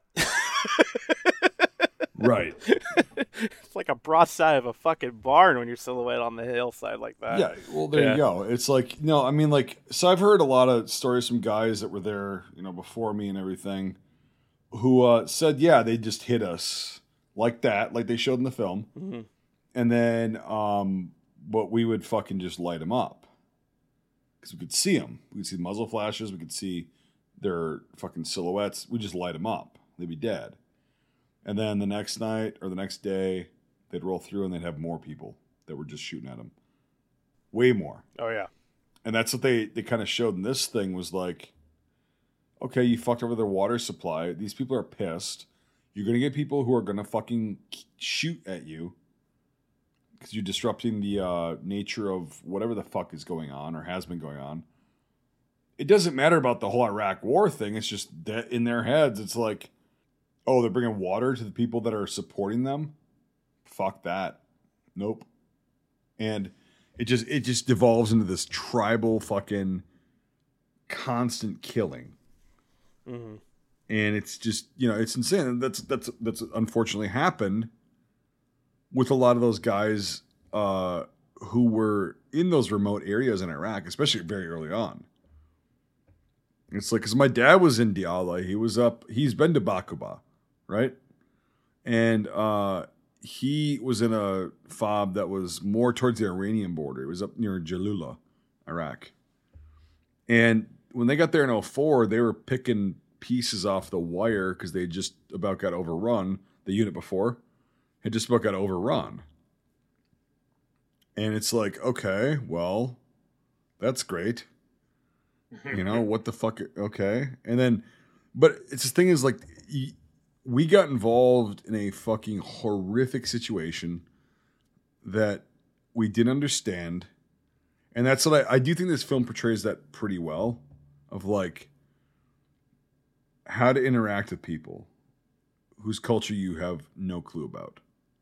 Speaker 2: Right.
Speaker 3: It's like a broadside of a fucking barn when you're silhouetted on the hillside like that.
Speaker 2: Yeah, well, there you go. It's like, no, I mean, like, so I've heard a lot of stories from guys that were there, before me and everything, who said, yeah, they just hit us like that, like they showed in the film.
Speaker 3: Mm-hmm.
Speaker 2: And then, but we would fucking just light them up. Because we could see them. We could see muzzle flashes. We could see their fucking silhouettes. We just light them up. They'd be dead. And then the next night or the next day, they'd roll through and they'd have more people that were just shooting at them. Way more.
Speaker 3: Oh, yeah.
Speaker 2: And that's what they kind of showed in this thing was like, okay, you fucked over their water supply. These people are pissed. You're going to get people who are going to fucking shoot at you because you're disrupting the nature of whatever the fuck is going on or has been going on. It doesn't matter about the whole Iraq war thing. It's just that in their heads, it's like, oh, they're bringing water to the people that are supporting them? Fuck that. Nope. And it just devolves into this tribal fucking constant killing.
Speaker 3: Mm-hmm.
Speaker 2: And it's just, it's insane. And that's unfortunately happened with a lot of those guys who were in those remote areas in Iraq, especially very early on. It's like, because my dad was in Diyala. He's been to Bakuba, right? And he was in a fob that was more towards the Iranian border. It was up near Jalula, Iraq. And when they got there in 2004, they were picking pieces off the wire because they just about got overrun. The unit before had just about got overrun. And it's like, okay, well, that's great. What the fuck? Okay. And then, but it's the thing is like, we got involved in a fucking horrific situation that we didn't understand. And that's what I do think this film portrays that pretty well, of like how to interact with people whose culture you have no clue about.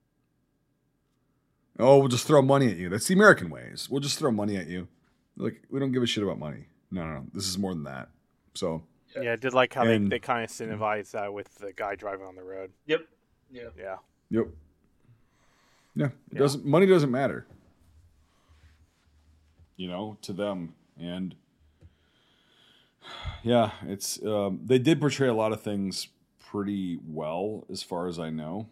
Speaker 2: Oh, we'll just throw money at you. That's the American ways. We'll just throw money at you. Like, we don't give a shit about money. No. This is more than that. So,
Speaker 3: yeah, I did like how they kind of incentivized that with the guy driving on the road.
Speaker 4: Yep.
Speaker 3: Yeah.
Speaker 2: Yep. Yeah, it doesn't. Money doesn't matter, to them. And yeah, it's they did portray a lot of things pretty well, as far as I know.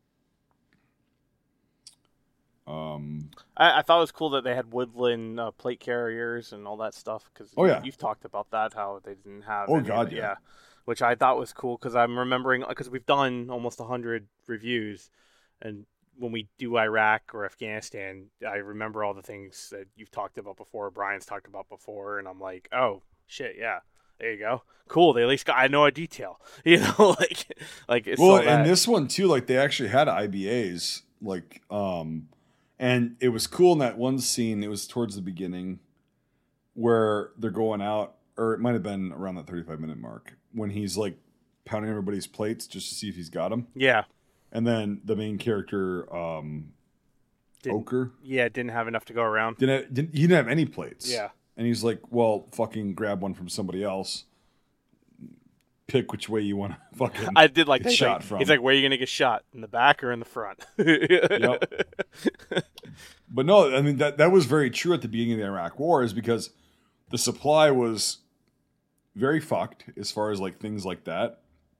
Speaker 3: I thought it was cool that they had woodland plate carriers and all that stuff, because you've talked about that, how they didn't have.
Speaker 2: Oh God, yeah.
Speaker 3: Which I thought was cool, because I'm remembering, because we've done almost 100 reviews, and when we do Iraq or Afghanistan, I remember all the things that you've talked about before, Brian's talked about before, and I'm like, oh shit, yeah, there you go, cool. They at least got, I know a detail, like it's
Speaker 2: well, and this one too, like they actually had IBAs, like and it was cool in that one scene. It was towards the beginning where they're going out, or it might have been around that 35-minute mark, when he's like pounding everybody's plates just to see if he's got them.
Speaker 3: Yeah.
Speaker 2: And then the main character, Oker.
Speaker 3: Yeah, didn't have enough to go around.
Speaker 2: He didn't have any plates.
Speaker 3: Yeah.
Speaker 2: And he's like, well, fucking grab one from somebody else. Pick which way you want to fucking
Speaker 3: I did like
Speaker 2: get
Speaker 3: that.
Speaker 2: shot from.
Speaker 3: He's like, where are you going to get shot? In the back or in the front?
Speaker 2: Yep. But no, I mean, that was very true at the beginning of the Iraq War, is because the supply was very fucked as far as like things like that.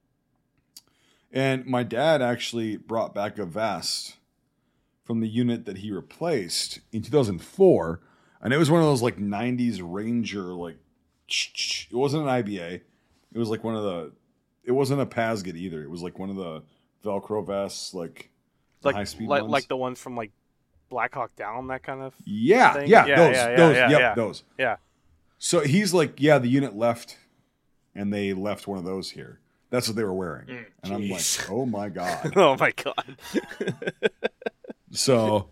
Speaker 2: And my dad actually brought back a vest from the unit that he replaced in 2004. And it was one of those like 90s Ranger, like, it wasn't an IBA. It was like it wasn't a Pasget either. It was like one of the Velcro vests, like high-speed ones.
Speaker 3: Like the ones from like Black Hawk Down, that kind of thing?
Speaker 2: Those.
Speaker 3: Yeah.
Speaker 2: So he's like, yeah, the unit left, and they left one of those here. That's what they were wearing. And I'm like, oh my God.
Speaker 3: Oh my God.
Speaker 2: So,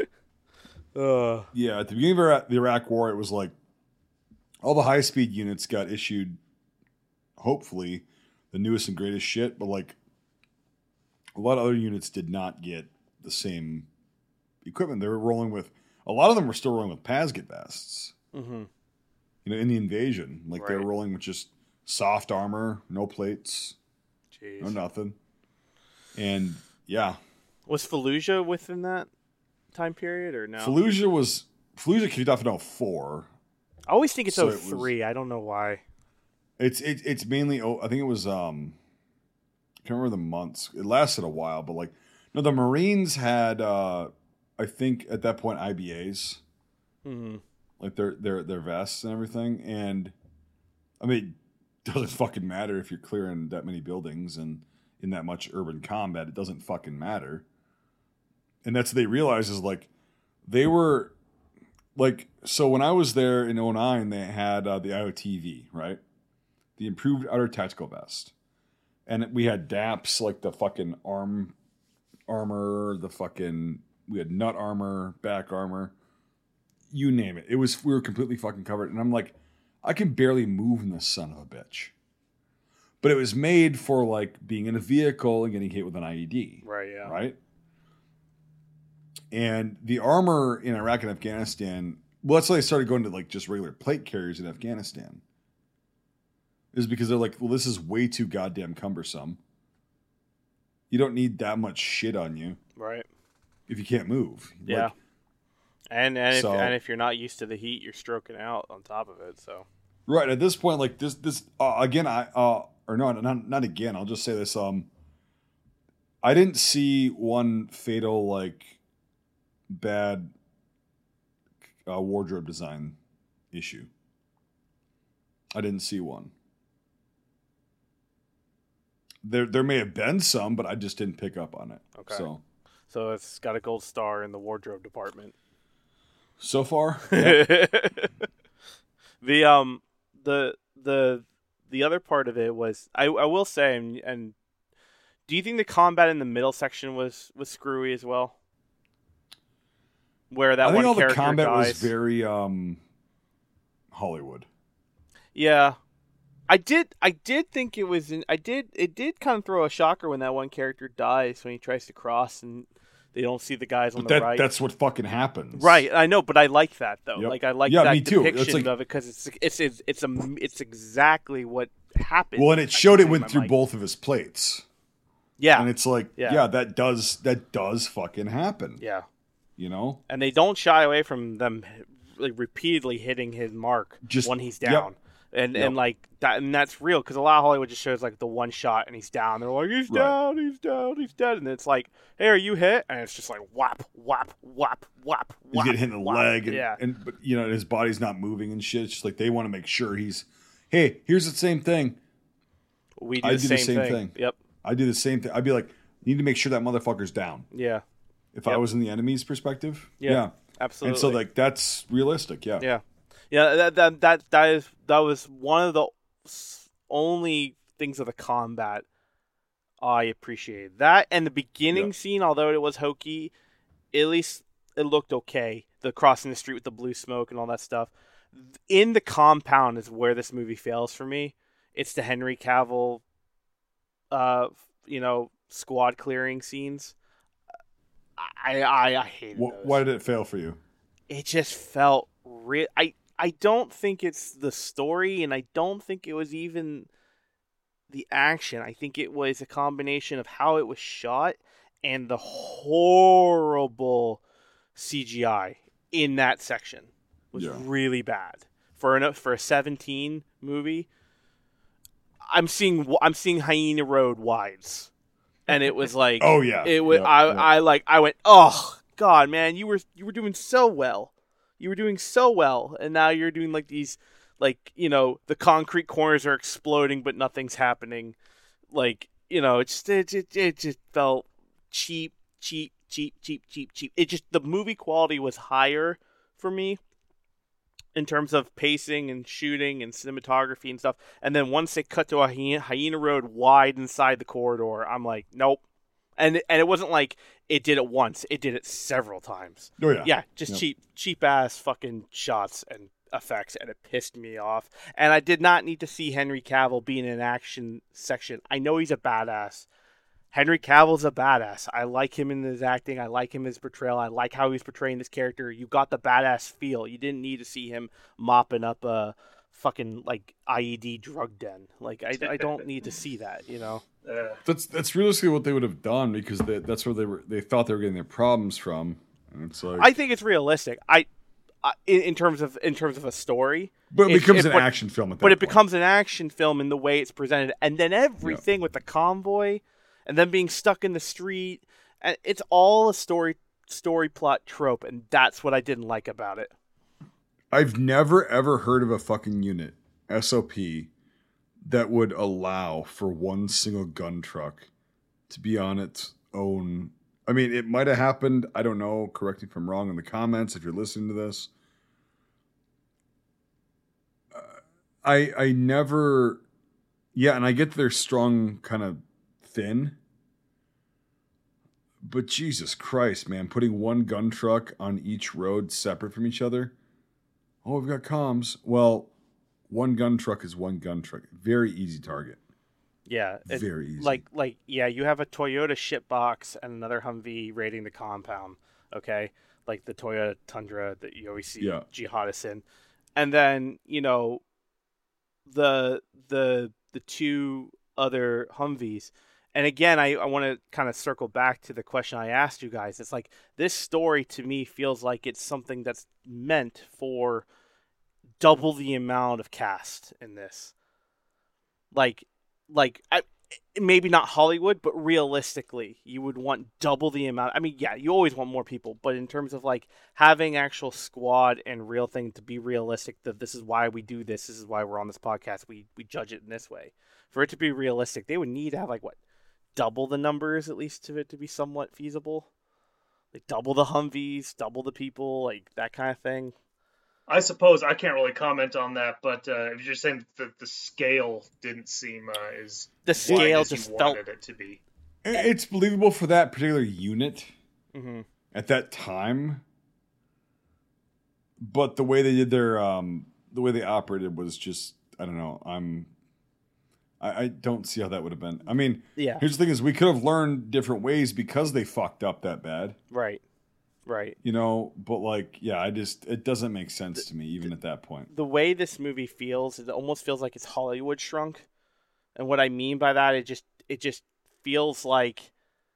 Speaker 2: yeah, at the beginning of the Iraq War, it was like all the high-speed units got issued, hopefully, the newest and greatest shit, but like a lot of other units did not get the same equipment. They were rolling with, a lot of them were still rolling with Pasget vests.
Speaker 3: Mm-hmm.
Speaker 2: In the invasion. Like they were
Speaker 3: Right.
Speaker 2: rolling with just soft armor, no plates,
Speaker 3: Jeez.
Speaker 2: no nothing. And yeah.
Speaker 3: Was Fallujah within that time period or no?
Speaker 2: Fallujah kicked off in 2004.
Speaker 3: I always think it's
Speaker 2: So
Speaker 3: 03. I don't know why.
Speaker 2: It's mainly, I think it was, I can't remember the months. It lasted a while, but like, no, the Marines had, I think at that point, IBAs.
Speaker 3: Mm-hmm.
Speaker 2: Like their vests and everything. And I mean, it doesn't fucking matter if you're clearing that many buildings and in that much urban combat. It doesn't fucking matter. And that's what they realized, is like they were like, so when I was there in 2009, they had the IOTV, right? The Improved Outer Tactical Vest. And we had DAPs, like the fucking armor, we had nut armor, back armor, you name it. We were completely fucking covered. And I'm like, I can barely move in this son of a bitch. But it was made for like being in a vehicle and getting hit with an IED.
Speaker 3: Right, yeah.
Speaker 2: Right? And the armor in Iraq and Afghanistan, well, that's why they started going to like just regular plate carriers in Afghanistan. Is because they're like, well, this is way too goddamn cumbersome. You don't need that much shit on you.
Speaker 3: Right.
Speaker 2: If you can't move.
Speaker 3: Yeah.
Speaker 2: Like,
Speaker 3: if you're not used to the heat, you're stroking out on top of it. So.
Speaker 2: Right, at this point, like this again, not again. I'll just say this. I didn't see one fatal like bad wardrobe design issue. I didn't see one. There may have been some, but I just didn't pick up on it.
Speaker 3: Okay.
Speaker 2: So
Speaker 3: it's got a gold star in the wardrobe department.
Speaker 2: So far, yeah.
Speaker 3: The other part of it was, I will say, and Do you think the combat in the middle section was screwy as well? Where that
Speaker 2: I think
Speaker 3: one
Speaker 2: all the
Speaker 3: character
Speaker 2: combat
Speaker 3: dies.
Speaker 2: was very Hollywood.
Speaker 3: Yeah. I did think it was it did kind of throw a shocker when that one character dies when he tries to cross and they don't see the guys on the right.
Speaker 2: That's what fucking happens.
Speaker 3: Right, I know, but I like that though.
Speaker 2: Yep.
Speaker 3: Like I like
Speaker 2: Yeah,
Speaker 3: that
Speaker 2: me too.
Speaker 3: depiction of it because it's exactly what happened.
Speaker 2: Well, and it showed it went through both of his plates.
Speaker 3: Yeah,
Speaker 2: and it's like, yeah, that does fucking happen.
Speaker 3: Yeah,
Speaker 2: you know,
Speaker 3: and they don't shy away from them like repeatedly hitting his mark when he's down. And like that, and that's real because a lot of Hollywood just shows like the one shot and he's down. They're like, he's down, he's down, he's dead, and it's like, hey, are you hit? And it's just like whap, whap, whap, whap.
Speaker 2: You get hit in the leg,
Speaker 3: and
Speaker 2: but you know his body's not moving and shit. It's just like they want to make sure he's. Hey, here's the same thing.
Speaker 3: We do the same thing. Yep.
Speaker 2: I do the same thing. I'd be like, you need to make sure that motherfucker's down.
Speaker 3: Yeah.
Speaker 2: If I was in the enemy's perspective.
Speaker 3: Yeah. Absolutely.
Speaker 2: And so like that's realistic. Yeah.
Speaker 3: Yeah. Yeah, that was one of the only things of the combat I appreciated. That and the beginning scene, although it was hokey, at least it looked okay. The crossing the street with the blue smoke and all that stuff. In the compound is where this movie fails for me. It's the Henry Cavill, squad clearing scenes. I hated those.
Speaker 2: Why did it fail for you?
Speaker 3: It just felt real. I don't think it's the story, and I don't think it was even the action. I think it was a combination of how it was shot and the horrible CGI in that section was really bad for a 17 movie. I'm seeing Hyena Road wides, and it was like,
Speaker 2: oh yeah,
Speaker 3: it was. I went, oh God, man, you were doing so well. You were doing so well, and now you're doing like these, like, the concrete corners are exploding, but nothing's happening. Like, it just felt cheap. It just, the movie quality was higher for me in terms of pacing and shooting and cinematography and stuff. And then once they cut to a Hyena Road wide inside the corridor, I'm like, nope. And it wasn't like it did it once; it did it several times.
Speaker 2: Oh yeah,
Speaker 3: yeah, just cheap ass fucking shots and effects, and it pissed me off. And I did not need to see Henry Cavill be in an action section. I know he's a badass. Henry Cavill's a badass. I like him in his acting. I like him in his portrayal. I like how he's portraying this character. You got the badass feel. You didn't need to see him mopping up a fucking like IED drug den. Like I don't need to see that.
Speaker 2: That's realistically what they would have done because that's where they thought they were getting their problems from. And it's like,
Speaker 3: I think it's realistic. In terms of a story,
Speaker 2: but it becomes an action film.
Speaker 3: It becomes an action film in the way it's presented, and then everything with the convoy, and then being stuck in the street, and it's all a story plot trope, and that's what I didn't like about it.
Speaker 2: I've never ever heard of a fucking unit SOP that would allow for one single gun truck to be on its own. I mean, it might have happened. I don't know. Correct me if I'm wrong in the comments if you're listening to this. I never... Yeah, and I get they're strung kind of thin. But Jesus Christ, man. Putting one gun truck on each road separate from each other. Oh, we've got comms. Well, one gun truck is one gun truck. Very easy target.
Speaker 3: Yeah,
Speaker 2: very easy.
Speaker 3: Like you have a Toyota shitbox and another Humvee raiding the compound. Okay, like the Toyota Tundra that you always see jihadists in, and then the two other Humvees. And again, I want to kind of circle back to the question I asked you guys. It's like this story to me feels like it's something that's meant for double the amount of cast in this. Maybe not Hollywood, but realistically, you would want double the amount. I mean, yeah, you always want more people, but in terms of like having actual squad and real thing to be realistic, that this is why we do this. This is why we're on this podcast. We judge it in this way. For it to be realistic, they would need to have double the numbers at least to it to be somewhat feasible. Like double the Humvees, double the people, like that kind of thing.
Speaker 4: I suppose I can't really comment on that, but if you're saying that the scale didn't seem as
Speaker 3: the scale
Speaker 4: wide as
Speaker 3: just
Speaker 4: you
Speaker 3: felt
Speaker 4: wanted it to be.
Speaker 2: It's believable for that particular unit
Speaker 3: Mm-hmm.
Speaker 2: at that time, but the way they did their the way they operated was just, I don't know. I don't see how that would have been. I mean,
Speaker 3: Yeah.
Speaker 2: here's the thing: is we could have learned different ways because they fucked up that bad,
Speaker 3: Right.
Speaker 2: you know. But like, yeah, it doesn't make sense to me even at that point.
Speaker 3: The way this movie feels, it almost feels like it's Hollywood shrunk. And what I mean by that, it just feels like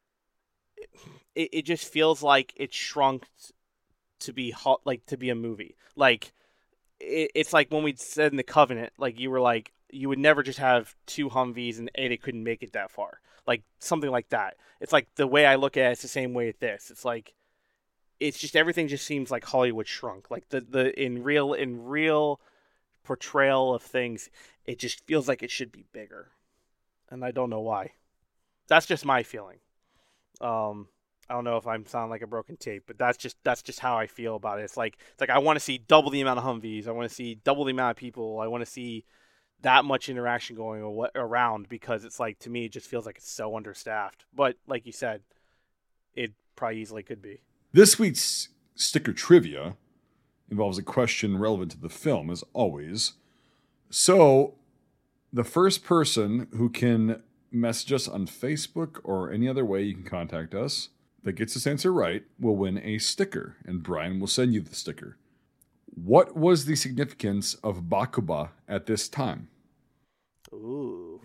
Speaker 3: it just feels like it shrunk to be to be a movie. Like it's like when we said in the Covenant, like you were like you would never just have 2 Humvees and they couldn't make it that far. Like something like that. It's like the way I look at it, it's the same way at this. It's like it's just everything just seems like Hollywood shrunk. Like the in real portrayal of things, it just feels like it should be bigger. And I don't know why. That's just my feeling. I don't know if I'm sounding like a broken tape, but that's just how I feel about it. It's like I want to see double the amount of Humvees. I want to see double the amount of people. I want to see that much interaction going around because it's like, to me, it just feels like it's so understaffed. But like you said, it probably easily could be.
Speaker 2: This week's sticker trivia involves a question relevant to the film, as always. So, the first person who can message us on Facebook or any other way you can contact us that gets this answer right will win a sticker, and Brian will send you the sticker. What was the significance of Bakuba at this time?
Speaker 3: Ooh.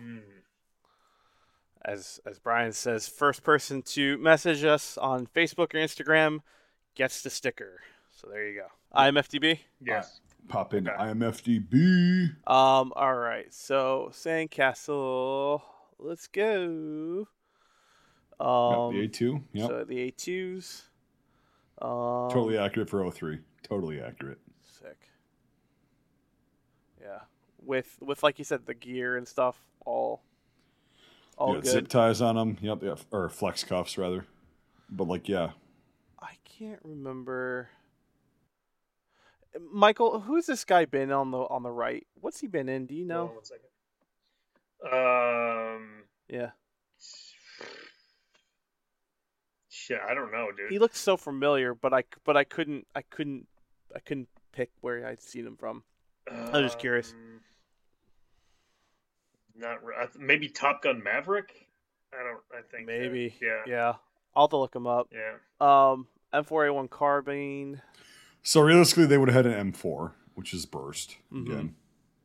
Speaker 3: As Brian says, first person to message us on Facebook or Instagram gets the sticker. So there you go. IMFDB?
Speaker 4: Yes.
Speaker 2: Pop in
Speaker 4: Okay.
Speaker 2: IMFDB.
Speaker 3: All right. So Sandcastle, let's go.
Speaker 2: The A2. Yep.
Speaker 3: So the A2s.
Speaker 2: Totally accurate for 03. Totally accurate.
Speaker 3: Sick. Yeah. With like you said, the gear and stuff, all good.
Speaker 2: Zip ties on them. Yep. Yeah. Or flex cuffs, rather. But like, yeah.
Speaker 3: I can't remember. Michael, who's this guy been on the right? What's he been in? Do you know?
Speaker 4: Hold on 1 second.
Speaker 3: Yeah.
Speaker 4: Shit, I don't know, dude.
Speaker 3: He looked so familiar, but I couldn't pick where I'd seen him from. I was just curious.
Speaker 4: Maybe Top Gun Maverick. I think
Speaker 3: Maybe.
Speaker 4: yeah.
Speaker 3: Yeah. I'll have to look him up.
Speaker 4: Yeah.
Speaker 3: M4A1 carbine.
Speaker 2: So realistically, they would have had an M4, which is burst again.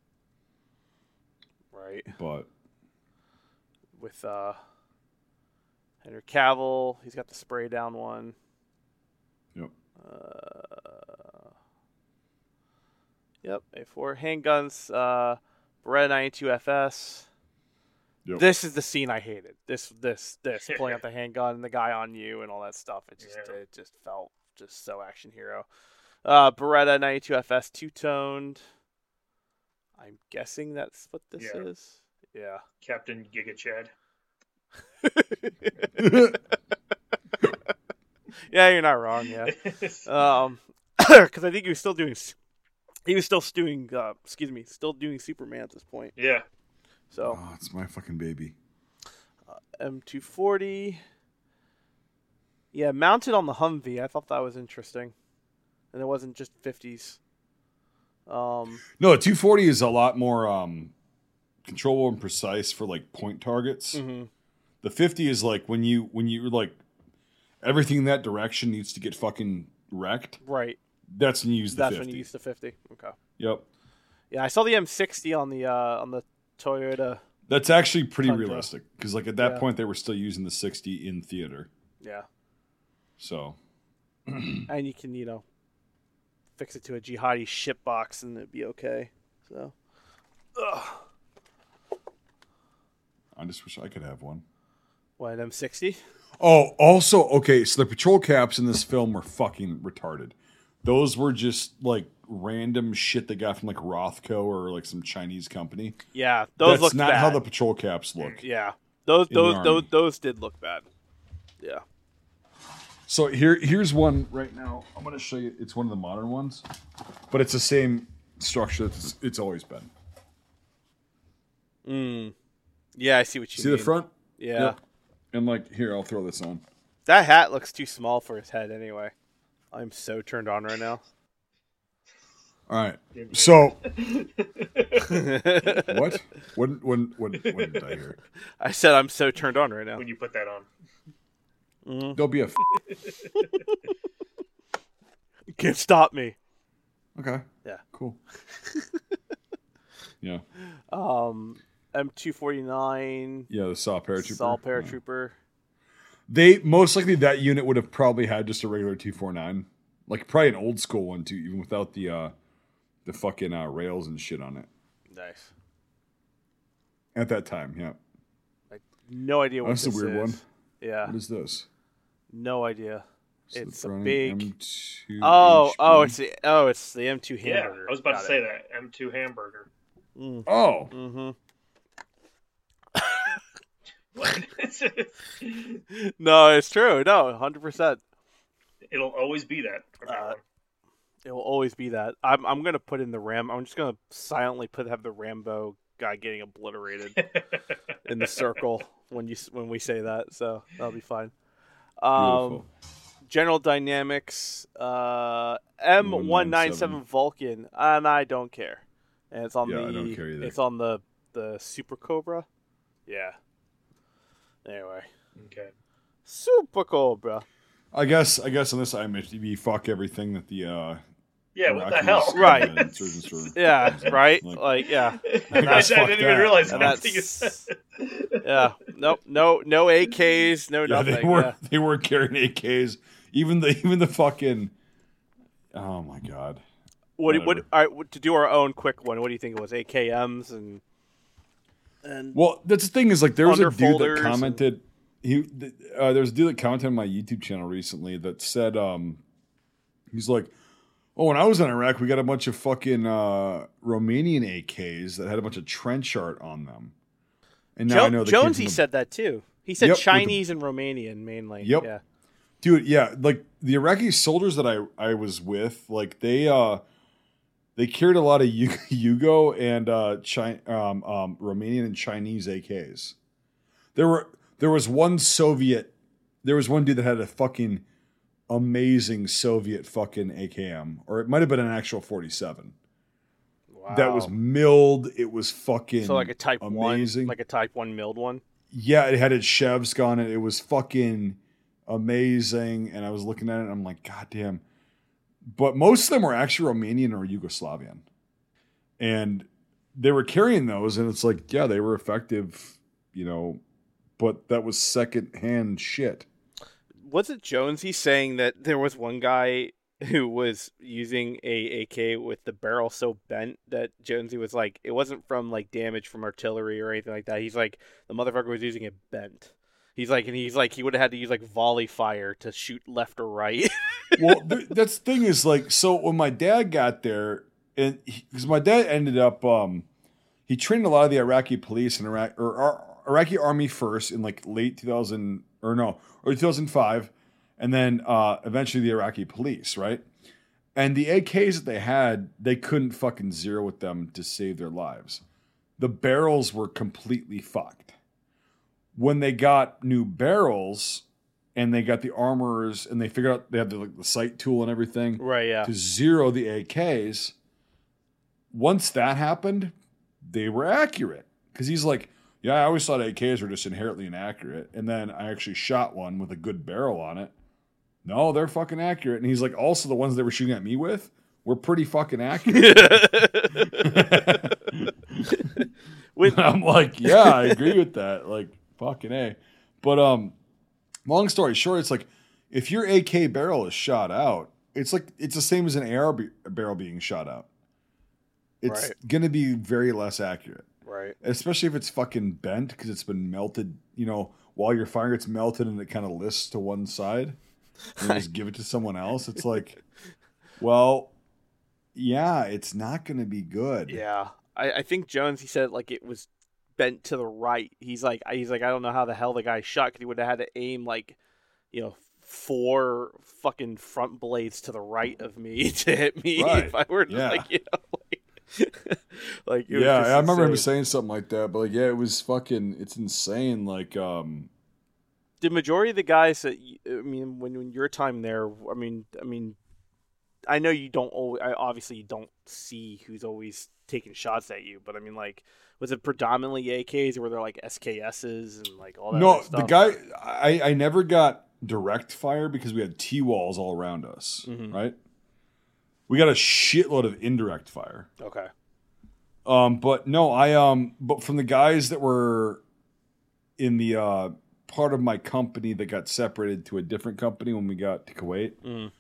Speaker 3: Right.
Speaker 2: But
Speaker 3: With Henry Cavill, he's got the spray down one.
Speaker 2: yep.
Speaker 3: Yep. A4 handguns. Beretta 92 FS.
Speaker 2: Yep.
Speaker 3: This is the scene I hated. This pulling out the handgun and the guy on you and all that stuff. It just felt just so action hero. Beretta 92 FS 2-toned. I'm guessing that's what this is. Yeah.
Speaker 4: Captain Giga Chad.
Speaker 3: Yeah, you're not wrong. Yeah. Because I think he was still doing Superman at this point.
Speaker 4: Yeah.
Speaker 3: So
Speaker 2: Oh, it's my fucking baby.
Speaker 3: M240. Yeah, mounted on the Humvee. I thought that was interesting, and it wasn't just 50s.
Speaker 2: No, a 240 is a lot more controllable and precise for like point targets.
Speaker 3: Mm-hmm.
Speaker 2: The 50 is like when you're like everything in that direction needs to get fucking wrecked.
Speaker 3: Right.
Speaker 2: That's when you use the
Speaker 3: That's
Speaker 2: 50.
Speaker 3: when you use the 50. Okay.
Speaker 2: Yep.
Speaker 3: Yeah, I saw the M60 on the Toyota.
Speaker 2: That's actually pretty
Speaker 3: Tundra.
Speaker 2: realistic because like at that
Speaker 3: Yeah.
Speaker 2: point they were still using the 60 in theater.
Speaker 3: Yeah.
Speaker 2: So
Speaker 3: And you can, fix it to a jihadi ship box and it'd be okay. So. Ugh.
Speaker 2: I just wish I could have one.
Speaker 3: What, M60?
Speaker 2: Oh, also, okay, so the patrol caps in this film were fucking retarded. Those were just like random shit they got from like Rothko or like some Chinese company.
Speaker 3: Yeah, those
Speaker 2: That's
Speaker 3: look
Speaker 2: not
Speaker 3: bad.
Speaker 2: how the patrol caps look.
Speaker 3: Yeah. Those
Speaker 2: in the Army.
Speaker 3: those did look bad. Yeah.
Speaker 2: So here's one right now. I'm going to show you. It's one of the modern ones, but it's the same structure that it's always been.
Speaker 3: Yeah, I see what you
Speaker 2: See
Speaker 3: mean.
Speaker 2: the front?
Speaker 3: Yeah.
Speaker 2: Yep. And like, here, I'll throw this on.
Speaker 3: That hat looks too small for his head anyway. I'm so turned on right now.
Speaker 2: All right. So what? What did I hear?
Speaker 3: I said I'm so turned on right now.
Speaker 4: When you put that on.
Speaker 3: Mm-hmm.
Speaker 2: Don't be a.
Speaker 3: You can't stop me.
Speaker 2: Okay.
Speaker 3: Yeah.
Speaker 2: Cool. Yeah.
Speaker 3: M249.
Speaker 2: Yeah, the SAW paratrooper.
Speaker 3: SAW paratrooper.
Speaker 2: They most likely that unit would have probably had just a regular 249, like probably an old school one too, even without the fucking rails and shit on it.
Speaker 3: Nice.
Speaker 2: At that time, yeah.
Speaker 3: No idea what
Speaker 2: That's
Speaker 3: this
Speaker 2: a weird
Speaker 3: is.
Speaker 2: one.
Speaker 3: Yeah.
Speaker 2: What is this?
Speaker 3: No idea.
Speaker 2: So
Speaker 3: It's a
Speaker 2: Browning
Speaker 3: big.
Speaker 2: M2
Speaker 3: Oh,
Speaker 2: HB.
Speaker 3: it's the M2
Speaker 4: Yeah,
Speaker 3: hamburger.
Speaker 4: I was about
Speaker 3: Got
Speaker 4: to
Speaker 3: it.
Speaker 4: say that. M2 hamburger.
Speaker 3: Mm.
Speaker 2: Oh,
Speaker 3: Mm-hmm.
Speaker 4: What?
Speaker 3: No, it's true. No, 100%.
Speaker 4: It'll always be that. From now on.
Speaker 3: It will always be that. I'm gonna put in the Ram. I'm just gonna silently have the Rambo guy getting obliterated in the circle when we say that. So that'll be fine.
Speaker 2: beautiful.
Speaker 3: General Dynamics M197 Vulcan, and I don't care. And it's on
Speaker 2: Yeah, I don't care either.
Speaker 3: It's on the Super Cobra. Yeah. Anyway,
Speaker 4: Okay.
Speaker 3: Super Cobra.
Speaker 2: I guess on this IMDb, fuck everything that the
Speaker 4: Yeah, what the
Speaker 2: Iraqis
Speaker 4: hell?
Speaker 3: Right.
Speaker 2: and insurgents were
Speaker 3: Yeah,
Speaker 2: using.
Speaker 3: right.
Speaker 2: Like,
Speaker 3: Like, yeah,
Speaker 4: I
Speaker 2: that's
Speaker 4: didn't
Speaker 2: fucked
Speaker 4: even
Speaker 2: up.
Speaker 4: realize
Speaker 3: and
Speaker 4: what you said.
Speaker 3: that's yeah. Nope. No AKs. No
Speaker 2: yeah,
Speaker 3: nothing.
Speaker 2: they weren't carrying AKs. Even the fucking. Oh my god.
Speaker 3: What?
Speaker 2: Whatever.
Speaker 3: All right. To do our own quick one. What do you think it was? AKMs and.
Speaker 2: Well, that's the thing is like there was a dude
Speaker 3: Underfolders
Speaker 2: that commented. There was a dude that commented on my YouTube channel recently that said he's like, oh, when I was in Iraq, we got a bunch of fucking Romanian AKs that had a bunch of trench art on them. And now I know
Speaker 3: Jonesy said that too. He said
Speaker 2: Yep,
Speaker 3: Chinese and Romanian mainly.
Speaker 2: Yep.
Speaker 3: Yeah.
Speaker 2: Dude, yeah, like the Iraqi soldiers that I was with, like they carried a lot of Yugo and Romanian and Chinese AKs. There was one dude that had a fucking amazing Soviet fucking AKM, or it might have been an actual 47.
Speaker 3: Wow.
Speaker 2: That was milled. It was fucking
Speaker 3: so like a Type
Speaker 2: amazing.
Speaker 3: 1, like a Type 1 milled one.
Speaker 2: Yeah, it had its Chevs on it. It was fucking amazing. And I was looking at it and I'm like, God damn. But most of them were actually Romanian or Yugoslavian. And they were carrying those. And it's like, yeah, they were effective, but that was secondhand shit.
Speaker 3: Was it Jonesy saying that there was one guy who was using a AK with the barrel so bent that Jonesy was like, it wasn't from like damage from artillery or anything like that. He's like, the motherfucker was using it bent. He's like, he would have had to use like volley fire to shoot left or right.
Speaker 2: Well, that's the thing is like, so when my dad got there, and because my dad ended up, he trained a lot of the Iraqi police in Iraq or Iraqi army first in like late 2000 or 2005. And then eventually the Iraqi police, right? And the AKs that they had, they couldn't fucking zero with them to save their lives. The barrels were completely fucked. When they got new barrels and they got the armorers and they figured out they had the sight tool and everything
Speaker 3: Right, yeah.
Speaker 2: to zero the AKs, once that happened, they were accurate. Because he's like, yeah, I always thought AKs were just inherently inaccurate. And then I actually shot one with a good barrel on it. No, they're fucking accurate. And he's like, also the ones they were shooting at me with were pretty fucking accurate. I'm like, yeah, I agree with that. Like, fucking A. But long story short, it's like, if your AK barrel is shot out, it's the same as an AR barrel being shot out. It's
Speaker 3: Right.
Speaker 2: going to be very less accurate.
Speaker 3: Right.
Speaker 2: Especially if it's fucking bent because it's been melted, while you're firing, it's melted and it kind of lists to one side. And you just give it to someone else. It's like, well, yeah, it's not going to be good.
Speaker 3: Yeah. I think Jones, he said like it was bent to the right. He's like, I don't know how the hell the guy shot because he would have had to aim like, 4 fucking front blades to the right of me to hit me
Speaker 2: Right.
Speaker 3: if I were to
Speaker 2: Yeah.
Speaker 3: like it was
Speaker 2: Yeah,
Speaker 3: just
Speaker 2: I remember him
Speaker 3: insane.
Speaker 2: saying something like that. But like, yeah, it was fucking, it's insane. Like,
Speaker 3: the majority of the guys that when your time there, I know you don't always, obviously you don't see who's always taking shots at you, but I mean, like, was it predominantly AKs or were there like SKSs and like all that?
Speaker 2: No,
Speaker 3: other stuff?
Speaker 2: the guy, I never got direct fire because we had T-walls all around us, right? We got a shitload of indirect fire.
Speaker 3: Okay.
Speaker 2: But no, but from the guys that were in the part of my company that got separated to a different company when we got to Kuwait,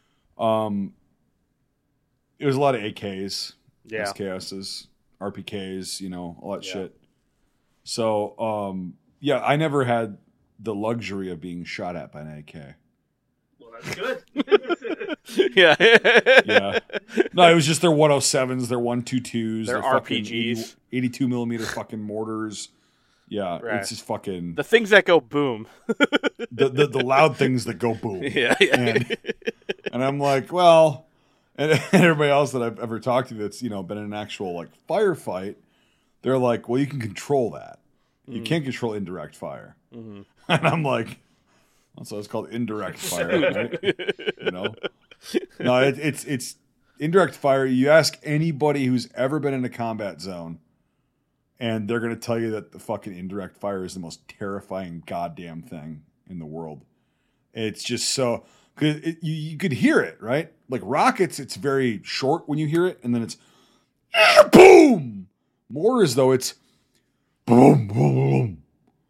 Speaker 2: it was a lot of AKs, SKSs, RPKs, all that shit. So, yeah, I never had the luxury of being shot at by an AK.
Speaker 4: Well, that's good.
Speaker 3: Yeah.
Speaker 2: No, it was just their 107s, their 122s,
Speaker 3: their RPGs,
Speaker 2: 82 millimeter fucking mortars. Yeah,
Speaker 3: right.
Speaker 2: It's just fucking
Speaker 3: the things that go boom.
Speaker 2: the loud things that go boom.
Speaker 3: Yeah.
Speaker 2: And I'm like, well, and everybody else that I've ever talked to that's been in an actual like firefight, they're like, well, you can control that. You can't control indirect fire. And I'm like, that's why it's called indirect fire, right? No, it's indirect fire. You ask anybody who's ever been in a combat zone, and they're going to tell you that the fucking indirect fire is the most terrifying goddamn thing in the world. It's just so, because you could hear it, right? Like rockets, it's very short when you hear it, and then it's boom. Mortars, though, it's boom, boom, boom.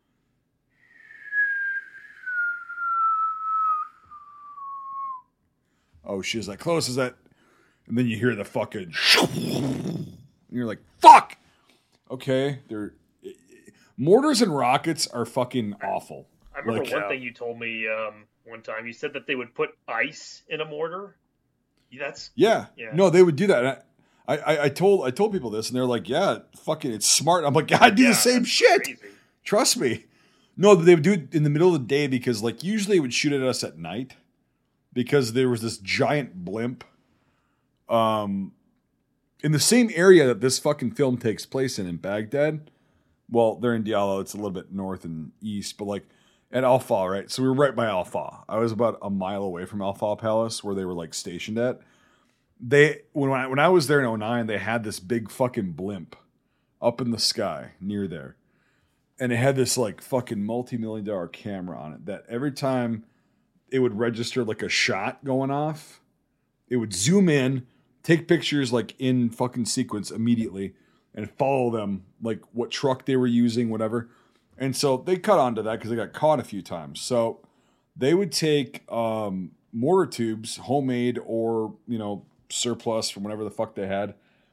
Speaker 2: Oh, she's like, close as that. And then you hear the fucking and you're like, fuck. Okay. Mortars and rockets are fucking awful.
Speaker 4: I remember one thing you told me one time. You said that they would put ice in a mortar. Yeah.
Speaker 2: No, they would do that. I told people this, and they're like, yeah, fucking, it's smart. I'm like, I do the same shit. Crazy. Trust me. No, they would do it in the middle of the day because, like, usually they would shoot at us at night. Because there was this giant blimp in the same area that this fucking film takes place in Baghdad. Well, they're in Diyala. It's a little bit north and east, but like at Al-Fa, right? So we were right by Al-Fa. I was about a mile away from Al-Fa Palace where they were like stationed at. When I was there in 2009, they had this big fucking blimp up in the sky near there. And it had this like fucking multi-million-dollar camera on it that every time it would register like a shot going off. It would zoom in, take pictures like in fucking sequence immediately, and follow them, like what truck they were using, whatever. And so they cut onto that because they got caught a few times. So they would take mortar tubes, homemade or, surplus from whatever the fuck they had,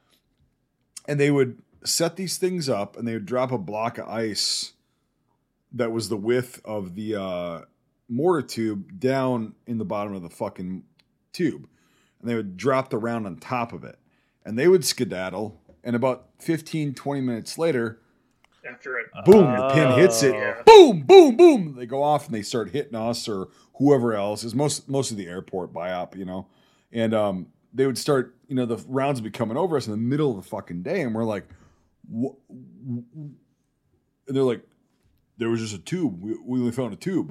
Speaker 2: and they would set these things up, and they would drop a block of ice that was the width of the mortar tube down in the bottom of the fucking tube, and they would drop the round on top of it, and they would skedaddle, and about 15-20 minutes later,
Speaker 4: after it,
Speaker 2: boom, the pin hits it, boom, boom, boom, they go off and they start hitting us or whoever else. Is most of the airport biop, and they would start, the rounds would be coming over us in the middle of the fucking day, and we're like, what? And they're like, there was just a tube, we only found a tube.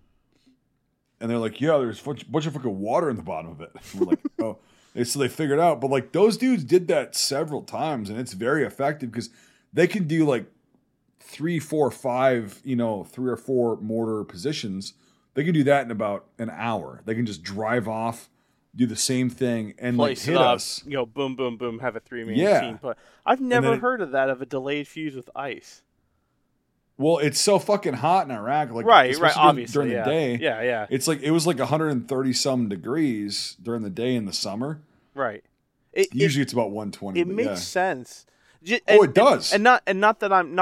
Speaker 2: And they're like, yeah, there's a bunch of fucking water in the bottom of it. And we're like, oh. And so they figured out. But, like, those dudes did that several times, and it's very effective because they can do, like, 3, 4, 5, 3 or 4 mortar positions. They can do that in about an hour. They can just drive off, do the same thing, and,
Speaker 3: place
Speaker 2: hit us.
Speaker 3: Boom, boom, boom, have a 3-man team. But I've never heard of that, of a delayed fuse with ice.
Speaker 2: Well, it's so fucking hot in Iraq, like
Speaker 3: right, obviously
Speaker 2: during the day.
Speaker 3: Yeah.
Speaker 2: It's like it was like 130 some degrees during the day in the summer.
Speaker 3: Right.
Speaker 2: Usually it's about 120.
Speaker 3: It makes sense.
Speaker 2: It does.
Speaker 3: And not that I'm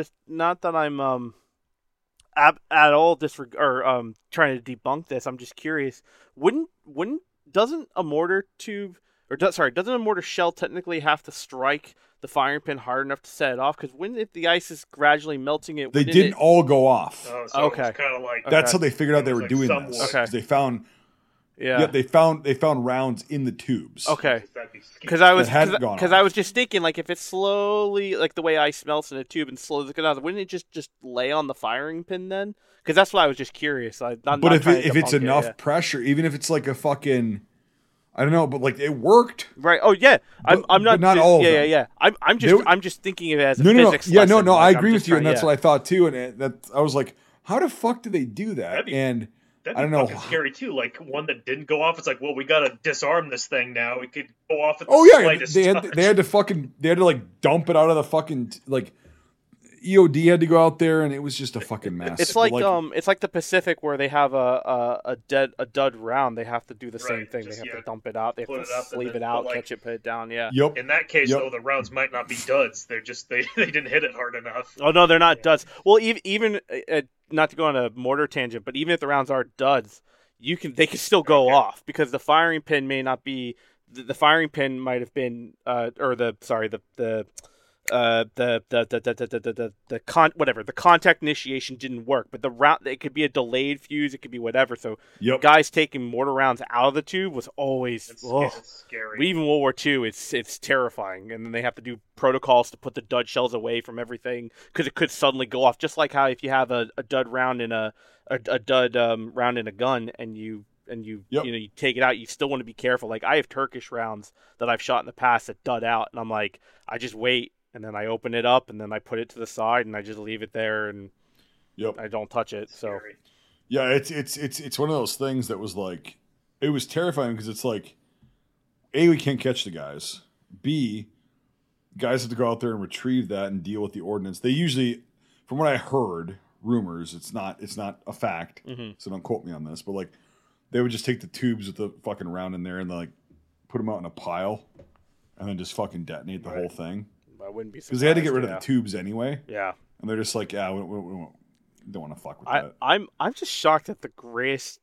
Speaker 3: at all trying to debunk this. I'm just curious. Doesn't a mortar shell technically have to strike the firing pin hard enough to set it off? Because if the ice is gradually melting it,
Speaker 2: they didn't all go off.
Speaker 4: Oh, so okay, kind of like
Speaker 2: that's how they figured out they were doing this.
Speaker 3: Okay,
Speaker 2: they found
Speaker 3: Yeah.
Speaker 2: Yep, they found rounds in the tubes.
Speaker 3: Okay.
Speaker 4: That'd be scary.
Speaker 3: Because I was
Speaker 2: That hadn't gone
Speaker 3: because
Speaker 2: off.
Speaker 3: I was just thinking, like, if it's slowly, like the way ice melts in a tube and slowly goes out, wouldn't it just lay on the firing pin then? Because that's why I was just curious.
Speaker 2: But if it's enough pressure, even if it's like a fucking, I don't know, but like it worked.
Speaker 3: right? Oh yeah, I'm not.
Speaker 2: but not all of
Speaker 3: yeah,
Speaker 2: them.
Speaker 3: yeah. I'm just thinking of it as a
Speaker 2: No.
Speaker 3: physics.
Speaker 2: Yeah,
Speaker 3: lesson.
Speaker 2: no.
Speaker 3: Like,
Speaker 2: I
Speaker 3: I'm
Speaker 2: agree
Speaker 3: just
Speaker 2: with you, and
Speaker 3: trying-
Speaker 2: that's
Speaker 3: yeah.
Speaker 2: what I thought too. And that I was like, how the fuck do they do that?
Speaker 4: That'd be-
Speaker 2: And
Speaker 4: That'd
Speaker 2: I
Speaker 4: be
Speaker 2: don't know.
Speaker 4: fucking scary too. Like one that didn't go off. It's like, well, we gotta disarm this thing now. It could go off at the
Speaker 2: Oh yeah,
Speaker 4: slightest
Speaker 2: they
Speaker 4: touch.
Speaker 2: had to like dump it out of the fucking like EOD had to go out there, and it was just a fucking mess.
Speaker 3: It's like it's like the Pacific where they have a dud round. They have to do the same
Speaker 4: Right,
Speaker 3: thing.
Speaker 4: just,
Speaker 3: They have
Speaker 4: yeah,
Speaker 3: to dump it out. They have
Speaker 4: put
Speaker 3: to
Speaker 4: it up and
Speaker 3: sleeve
Speaker 4: then-
Speaker 3: it out,
Speaker 4: but, like-
Speaker 3: catch it, put it down. Yeah.
Speaker 2: Yep.
Speaker 4: In that case,
Speaker 2: Yep.
Speaker 4: though, the rounds might not be duds. They're just they didn't hit it hard enough.
Speaker 3: Oh no, they're not duds. Well, even not to go on a mortar tangent, but even if the rounds are duds, they can still go
Speaker 4: Okay.
Speaker 3: off because the firing pin may not be. The firing pin might have been, the contact initiation didn't work, but the round, it could be a delayed fuse, it could be whatever. So
Speaker 2: Yep.
Speaker 3: guys taking mortar rounds out of the tube was always
Speaker 4: It's scary.
Speaker 3: even World War II, it's terrifying, and then they have to do protocols to put the dud shells away from everything because it could suddenly go off. Just like how if you have a dud round in a dud round in a gun, and you
Speaker 2: Yep.
Speaker 3: you take it out, you still want to be careful. Like I have Turkish rounds that I've shot in the past that dud out, and I'm like, I just wait, and then I open it up, and then I put it to the side, and I just leave it there, and
Speaker 2: Yep.
Speaker 3: I don't touch it. So
Speaker 4: Scary.
Speaker 2: Yeah, it's one of those things that was like, it was terrifying because it's like, A, we can't catch the guys. B, guys have to go out there and retrieve that and deal with the ordnance. They usually, from what I heard, rumors, it's not a fact, so don't quote me on this, but like, they would just take the tubes with the fucking round in there and like put them out in a pile and then just fucking detonate the whole thing.
Speaker 3: I wouldn't be surprised.
Speaker 2: Because they had to get rid of
Speaker 3: yeah.
Speaker 2: the tubes anyway.
Speaker 3: Yeah.
Speaker 2: And they're just like, yeah, we don't want to fuck with
Speaker 3: I'm
Speaker 2: that.
Speaker 3: I'm just shocked that the greatest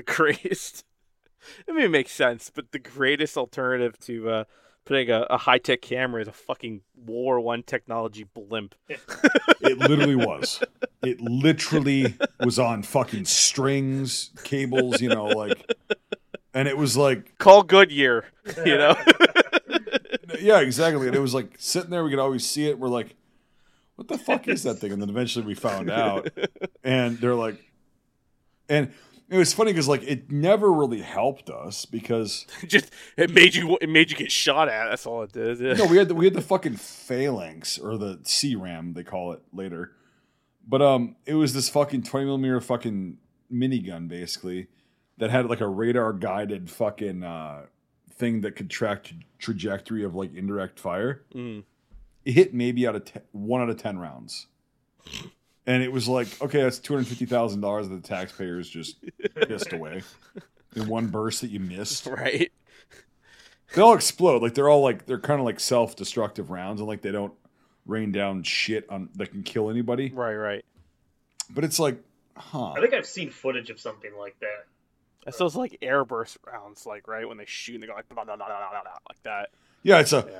Speaker 3: I mean it makes sense, but the greatest alternative to putting a high tech camera is a fucking World War I technology blimp.
Speaker 2: It literally was. It literally was on fucking strings, cables, like, and it was like,
Speaker 3: Call Goodyear, you know.
Speaker 2: yeah, exactly. And it was like sitting there, we could always see it. We're like, what the fuck is that thing? And then eventually we found out, and they're like, and it was funny because like it never really helped us because
Speaker 3: Just it made you get shot at. That's all it did.
Speaker 2: no, we had the fucking phalanx or the C-RAM they call it later, but it was this fucking 20mm fucking minigun basically that had like a radar guided fucking thing that could track trajectory of like indirect fire.
Speaker 3: Mm.
Speaker 2: It hit maybe 1 out of 10 rounds. And it was like, okay, that's $250,000 that the taxpayers just pissed away in one burst that you missed.
Speaker 3: Right.
Speaker 2: They all explode. Like they're kind of like self-destructive rounds, and like they don't rain down shit on that can kill anybody.
Speaker 3: Right.
Speaker 2: But it's like,
Speaker 4: I think I've seen footage of something like that.
Speaker 3: That's those like airburst rounds, like right when they shoot and they go like blah, blah, blah, blah, blah, blah, like that.
Speaker 2: Yeah, it's a.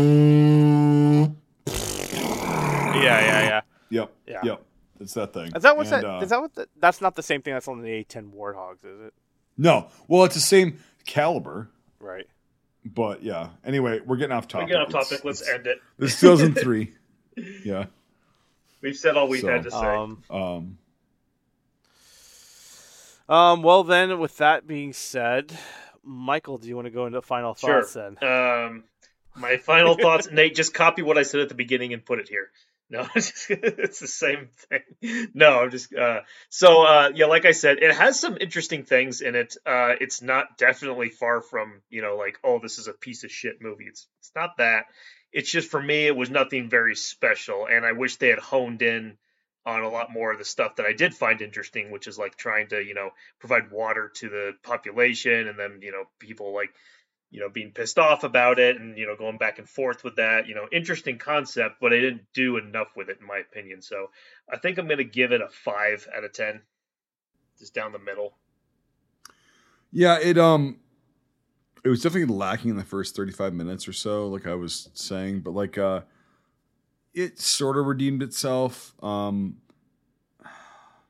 Speaker 3: Yeah.
Speaker 2: Yep.
Speaker 3: Yeah.
Speaker 2: Yep. It's that thing.
Speaker 3: Is that what's
Speaker 2: And,
Speaker 3: that? Is that what? That's not the same thing that's on the A-10 Warthogs, is it?
Speaker 2: No. Well, it's the same caliber,
Speaker 3: Right.
Speaker 2: but yeah. Anyway, we're getting off topic.
Speaker 4: We get off topic. Let's end it.
Speaker 2: This is 2003. Yeah.
Speaker 4: We've said all we've
Speaker 2: So,
Speaker 4: had to say.
Speaker 3: Well, then, with that being said, Michael, do you want to go into final thoughts then?
Speaker 4: My final thoughts, Nate, just copy what I said at the beginning and put it here. No, it's the same thing. No, I'm just yeah, like I said, it has some interesting things in it. It's not definitely far from, like, oh, this is a piece of shit movie. It's not that. It's just, for me, it was nothing very special, and I wish they had honed in on a lot more of the stuff that I did find interesting, which is like trying to, provide water to the population, and then, people like, being pissed off about it, and, going back and forth with that, interesting concept, but I didn't do enough with it, in my opinion. So I think I'm going to give it a 5 out of 10, just down the middle.
Speaker 2: Yeah, it was definitely lacking in the first 35 minutes or so, like I was saying, but like it sort of redeemed itself. I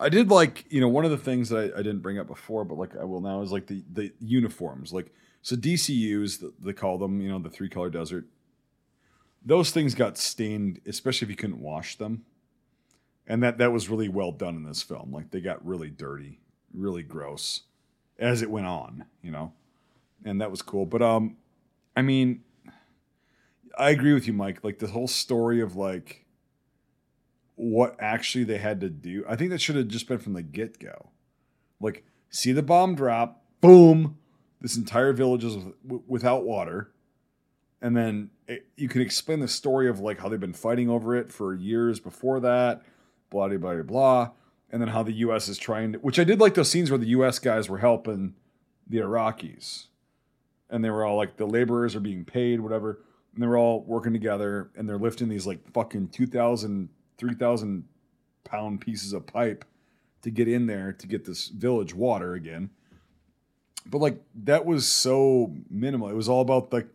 Speaker 2: I did like, one of the things that I didn't bring up before, but like I will now, is like the uniforms. Like, so DCUs, they call them, the 3-color desert. Those things got stained, especially if you couldn't wash them. And that was really well done in this film. Like, they got really dirty, really gross as it went on, and that was cool. But, I mean, I agree with you, Mike. Like, the whole story of like what actually they had to do, I think that should have just been from the get-go. Like, see the bomb drop, boom, this entire village is without water. And then you can explain the story of like how they've been fighting over it for years before that, blah, blah, blah, blah. And then how the U.S. is trying to, which I did like those scenes where the U.S. guys were helping the Iraqis. And they were all like, the laborers are being paid, whatever. And they were all working together and they're lifting these like fucking 2,000, 3,000 pound pieces of pipe to get in there to get this village water again. But like, that was so minimal. It was all about like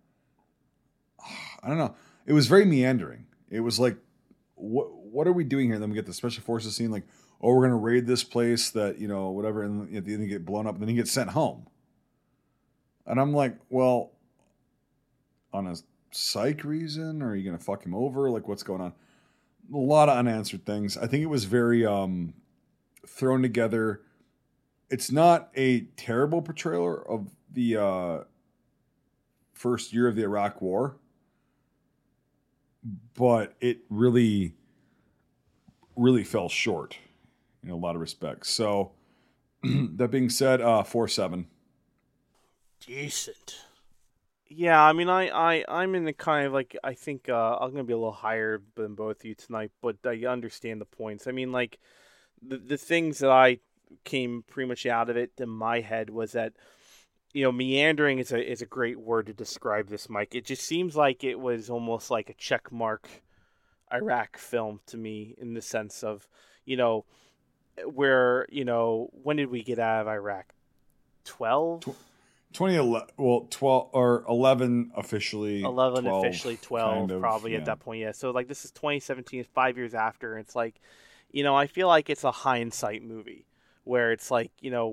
Speaker 2: I don't know. It was very meandering. It was like, what are we doing here? Then we get the special forces scene, like, oh, we're going to raid this place that, whatever, and at the end they get blown up, and then he gets sent home. And I'm like, well, on a psych reason, or are you going to fuck him over? Like, what's going on? A lot of unanswered things. I think it was very thrown together. It's not a terrible portrayal of the first year of the Iraq War, but it really, really fell short in a lot of respects. So, that being said, 4.7.
Speaker 3: Decent. Yeah, I mean, I'm in the kind of like, I think I'm gonna be a little higher than both of you tonight, but I understand the points. I mean, like the things that I came pretty much out of it in my head was that, meandering is a great word to describe this, Mike. It just seems like it was almost like a check mark Iraq film to me, in the sense of, where, when did we get out of Iraq? 12?
Speaker 2: 2011, well, 12 or 11 officially.
Speaker 3: 11
Speaker 2: 12,
Speaker 3: officially, 12
Speaker 2: kind of,
Speaker 3: probably
Speaker 2: yeah.
Speaker 3: At that point, yeah. So like, this is 2017, 5 years after, and it's like, I feel like it's a hindsight movie where it's like,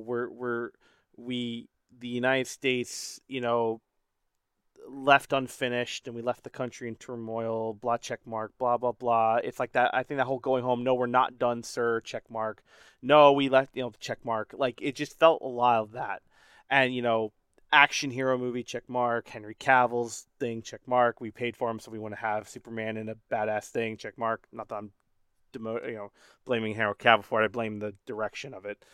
Speaker 3: the United States, left unfinished, and we left the country in turmoil, blah, check mark, blah, blah, blah. It's like that. I think that whole going home, no, we're not done, sir, check mark. No, we left, check mark. Like, it just felt a lot of that. And, action hero movie, check mark. Henry Cavill's thing, check mark. We paid for him, so we want to have Superman in a badass thing, check mark. Not that I'm blaming Henry Cavill for it. I blame the direction of it.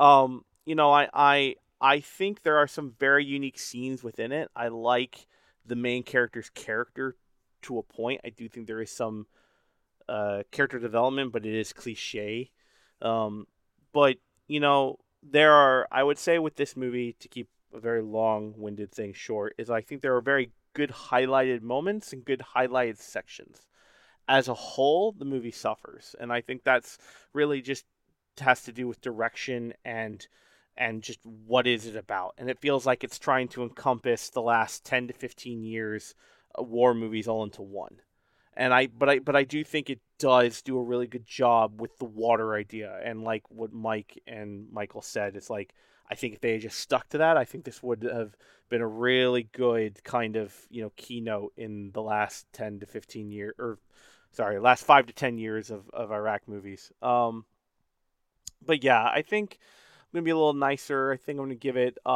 Speaker 3: I think there are some very unique scenes within it. I like the main character's character to a point. I do think there is some character development, but it is cliche. But, there are, I would say with this movie, to keep a very long-winded thing short, is I think there are very good highlighted moments and good highlighted sections. As a whole, the movie suffers, and I think that's really just has to do with direction and just what is it about. And it feels like it's trying to encompass the last 10 to 15 years of war movies all into one. And I do think it does do a really good job with the water idea. And like what Mike and Michael said, it's like, I think if they had just stuck to that, I think this would have been a really good kind of, keynote in the last 10 to 15 years, last 5 to 10 years of Iraq movies. But yeah, I think I'm going to be a little nicer. I think I'm going to give it,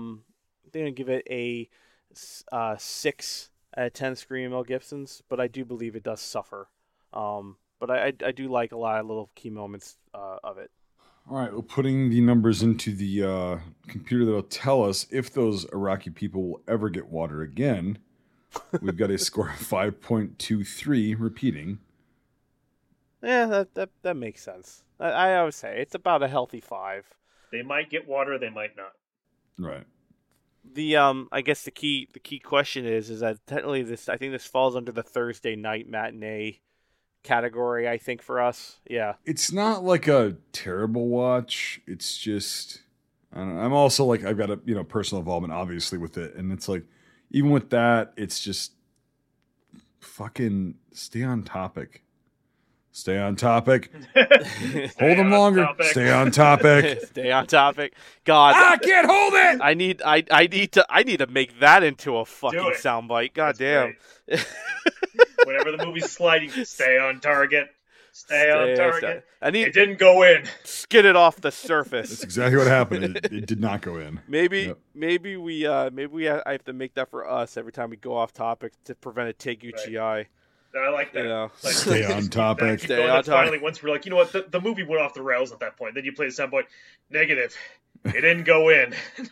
Speaker 3: a 6 out of 10 Screaming Mel Gibsons, but I do believe it does suffer. But I do like a lot of little key moments of it.
Speaker 2: All right, well, putting the numbers into the computer that'll tell us if those Iraqi people will ever get water again, we've got a score of 5.23 repeating.
Speaker 3: Yeah, that makes sense. I always say it's about a healthy 5.
Speaker 4: They might get water, they might not.
Speaker 2: Right.
Speaker 3: The I guess the key question is that technically I think this falls under the Thursday night matinee category, I think, for us. Yeah.
Speaker 2: It's not like a terrible watch. It's just, I don't know. I'm also like, I've got a, personal involvement obviously with it. And it's like, even with that, it's just fucking stay on topic. Stay on topic.
Speaker 4: Stay
Speaker 2: Hold them
Speaker 4: on
Speaker 2: longer.
Speaker 4: topic.
Speaker 2: Stay on topic.
Speaker 3: Stay on topic. God,
Speaker 2: I can't hold it.
Speaker 3: I need to make that into a fucking
Speaker 4: it.
Speaker 3: soundbite. God
Speaker 4: That's
Speaker 3: damn.
Speaker 4: great. Whenever the movie's sliding, stay on target. Stay on target.
Speaker 3: I need
Speaker 4: It didn't go in.
Speaker 3: skid it off the surface.
Speaker 2: That's exactly what happened. It did not go in.
Speaker 3: Maybe
Speaker 2: Yep.
Speaker 3: I have to make that for us every time we go off topic to prevent a Teguchi.
Speaker 4: I like that.
Speaker 3: You know.
Speaker 4: Like,
Speaker 2: Stay on topic.
Speaker 3: Stay
Speaker 4: going
Speaker 3: on
Speaker 4: up finally, once we're like, you know what, the movie went off the rails at that point. Then you play the soundboard. Negative. It didn't go in.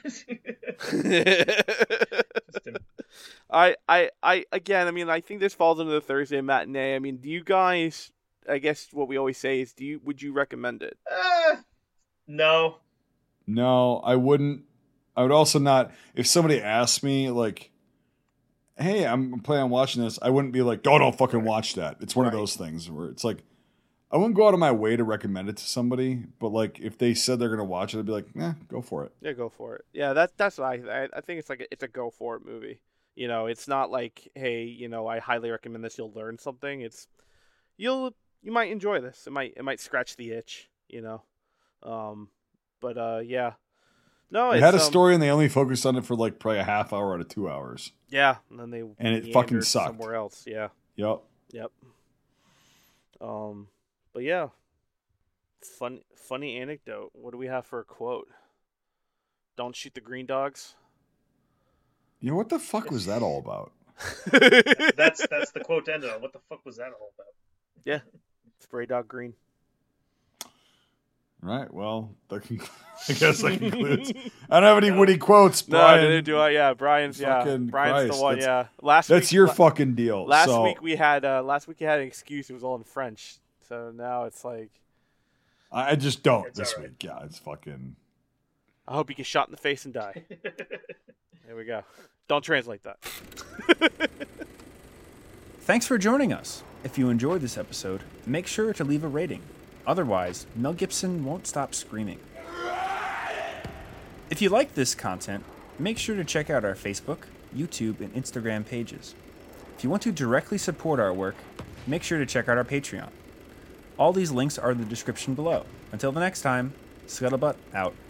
Speaker 3: Again, I mean, I think this falls into the Thursday matinee. I mean, do you guys? I guess what we always say is, would you recommend it?
Speaker 4: No.
Speaker 2: No, I wouldn't. I would also not. If somebody asked me, like, hey, I'm planning on watching this, I wouldn't be like, don't fucking watch that. It's one of those things where it's like, I wouldn't go out of my way to recommend it to somebody, but like if they said they're gonna watch it, I'd be like, go for it.
Speaker 3: Yeah, go for it. Yeah, that's what I think it's like it's a go for it movie. You know, it's not like, hey, you know, I highly recommend this. You'll learn something. It's you might enjoy this. It might scratch the itch. You know, yeah. No,
Speaker 2: It had a story and they only focused on it for like probably a half hour out of 2 hours.
Speaker 3: Yeah, and then
Speaker 2: it fucking
Speaker 3: meandered
Speaker 2: sucked
Speaker 3: somewhere else. Yeah.
Speaker 2: Yep.
Speaker 3: But yeah, funny anecdote. What do we have for a quote? Don't shoot the green dogs.
Speaker 2: Yeah, what the fuck was that all about?
Speaker 4: That's the quote to end it on. What the fuck was that all about?
Speaker 3: Yeah, spray dog green.
Speaker 2: Right. Well, I guess that concludes. I don't have any witty quotes, Brian.
Speaker 3: No, neither do I. Yeah, Brian's
Speaker 2: Fucking
Speaker 3: Brian's
Speaker 2: Christ,
Speaker 3: the one.
Speaker 2: that's-
Speaker 3: Yeah,
Speaker 2: That's your fucking deal.
Speaker 3: Last week you had an excuse. It was all in French. So now it's like,
Speaker 2: I just don't
Speaker 4: It's
Speaker 2: this
Speaker 4: all right.
Speaker 2: week. Yeah, it's fucking.
Speaker 3: I hope you get shot in the face and die. There we go. Don't translate that.
Speaker 1: Thanks for joining us. If you enjoyed this episode, make sure to leave a rating. Otherwise, Mel Gibson won't stop screaming. If you like this content, make sure to check out our Facebook, YouTube, and Instagram pages. If you want to directly support our work, make sure to check out our Patreon. All these links are in the description below. Until the next time, Scuttlebutt out.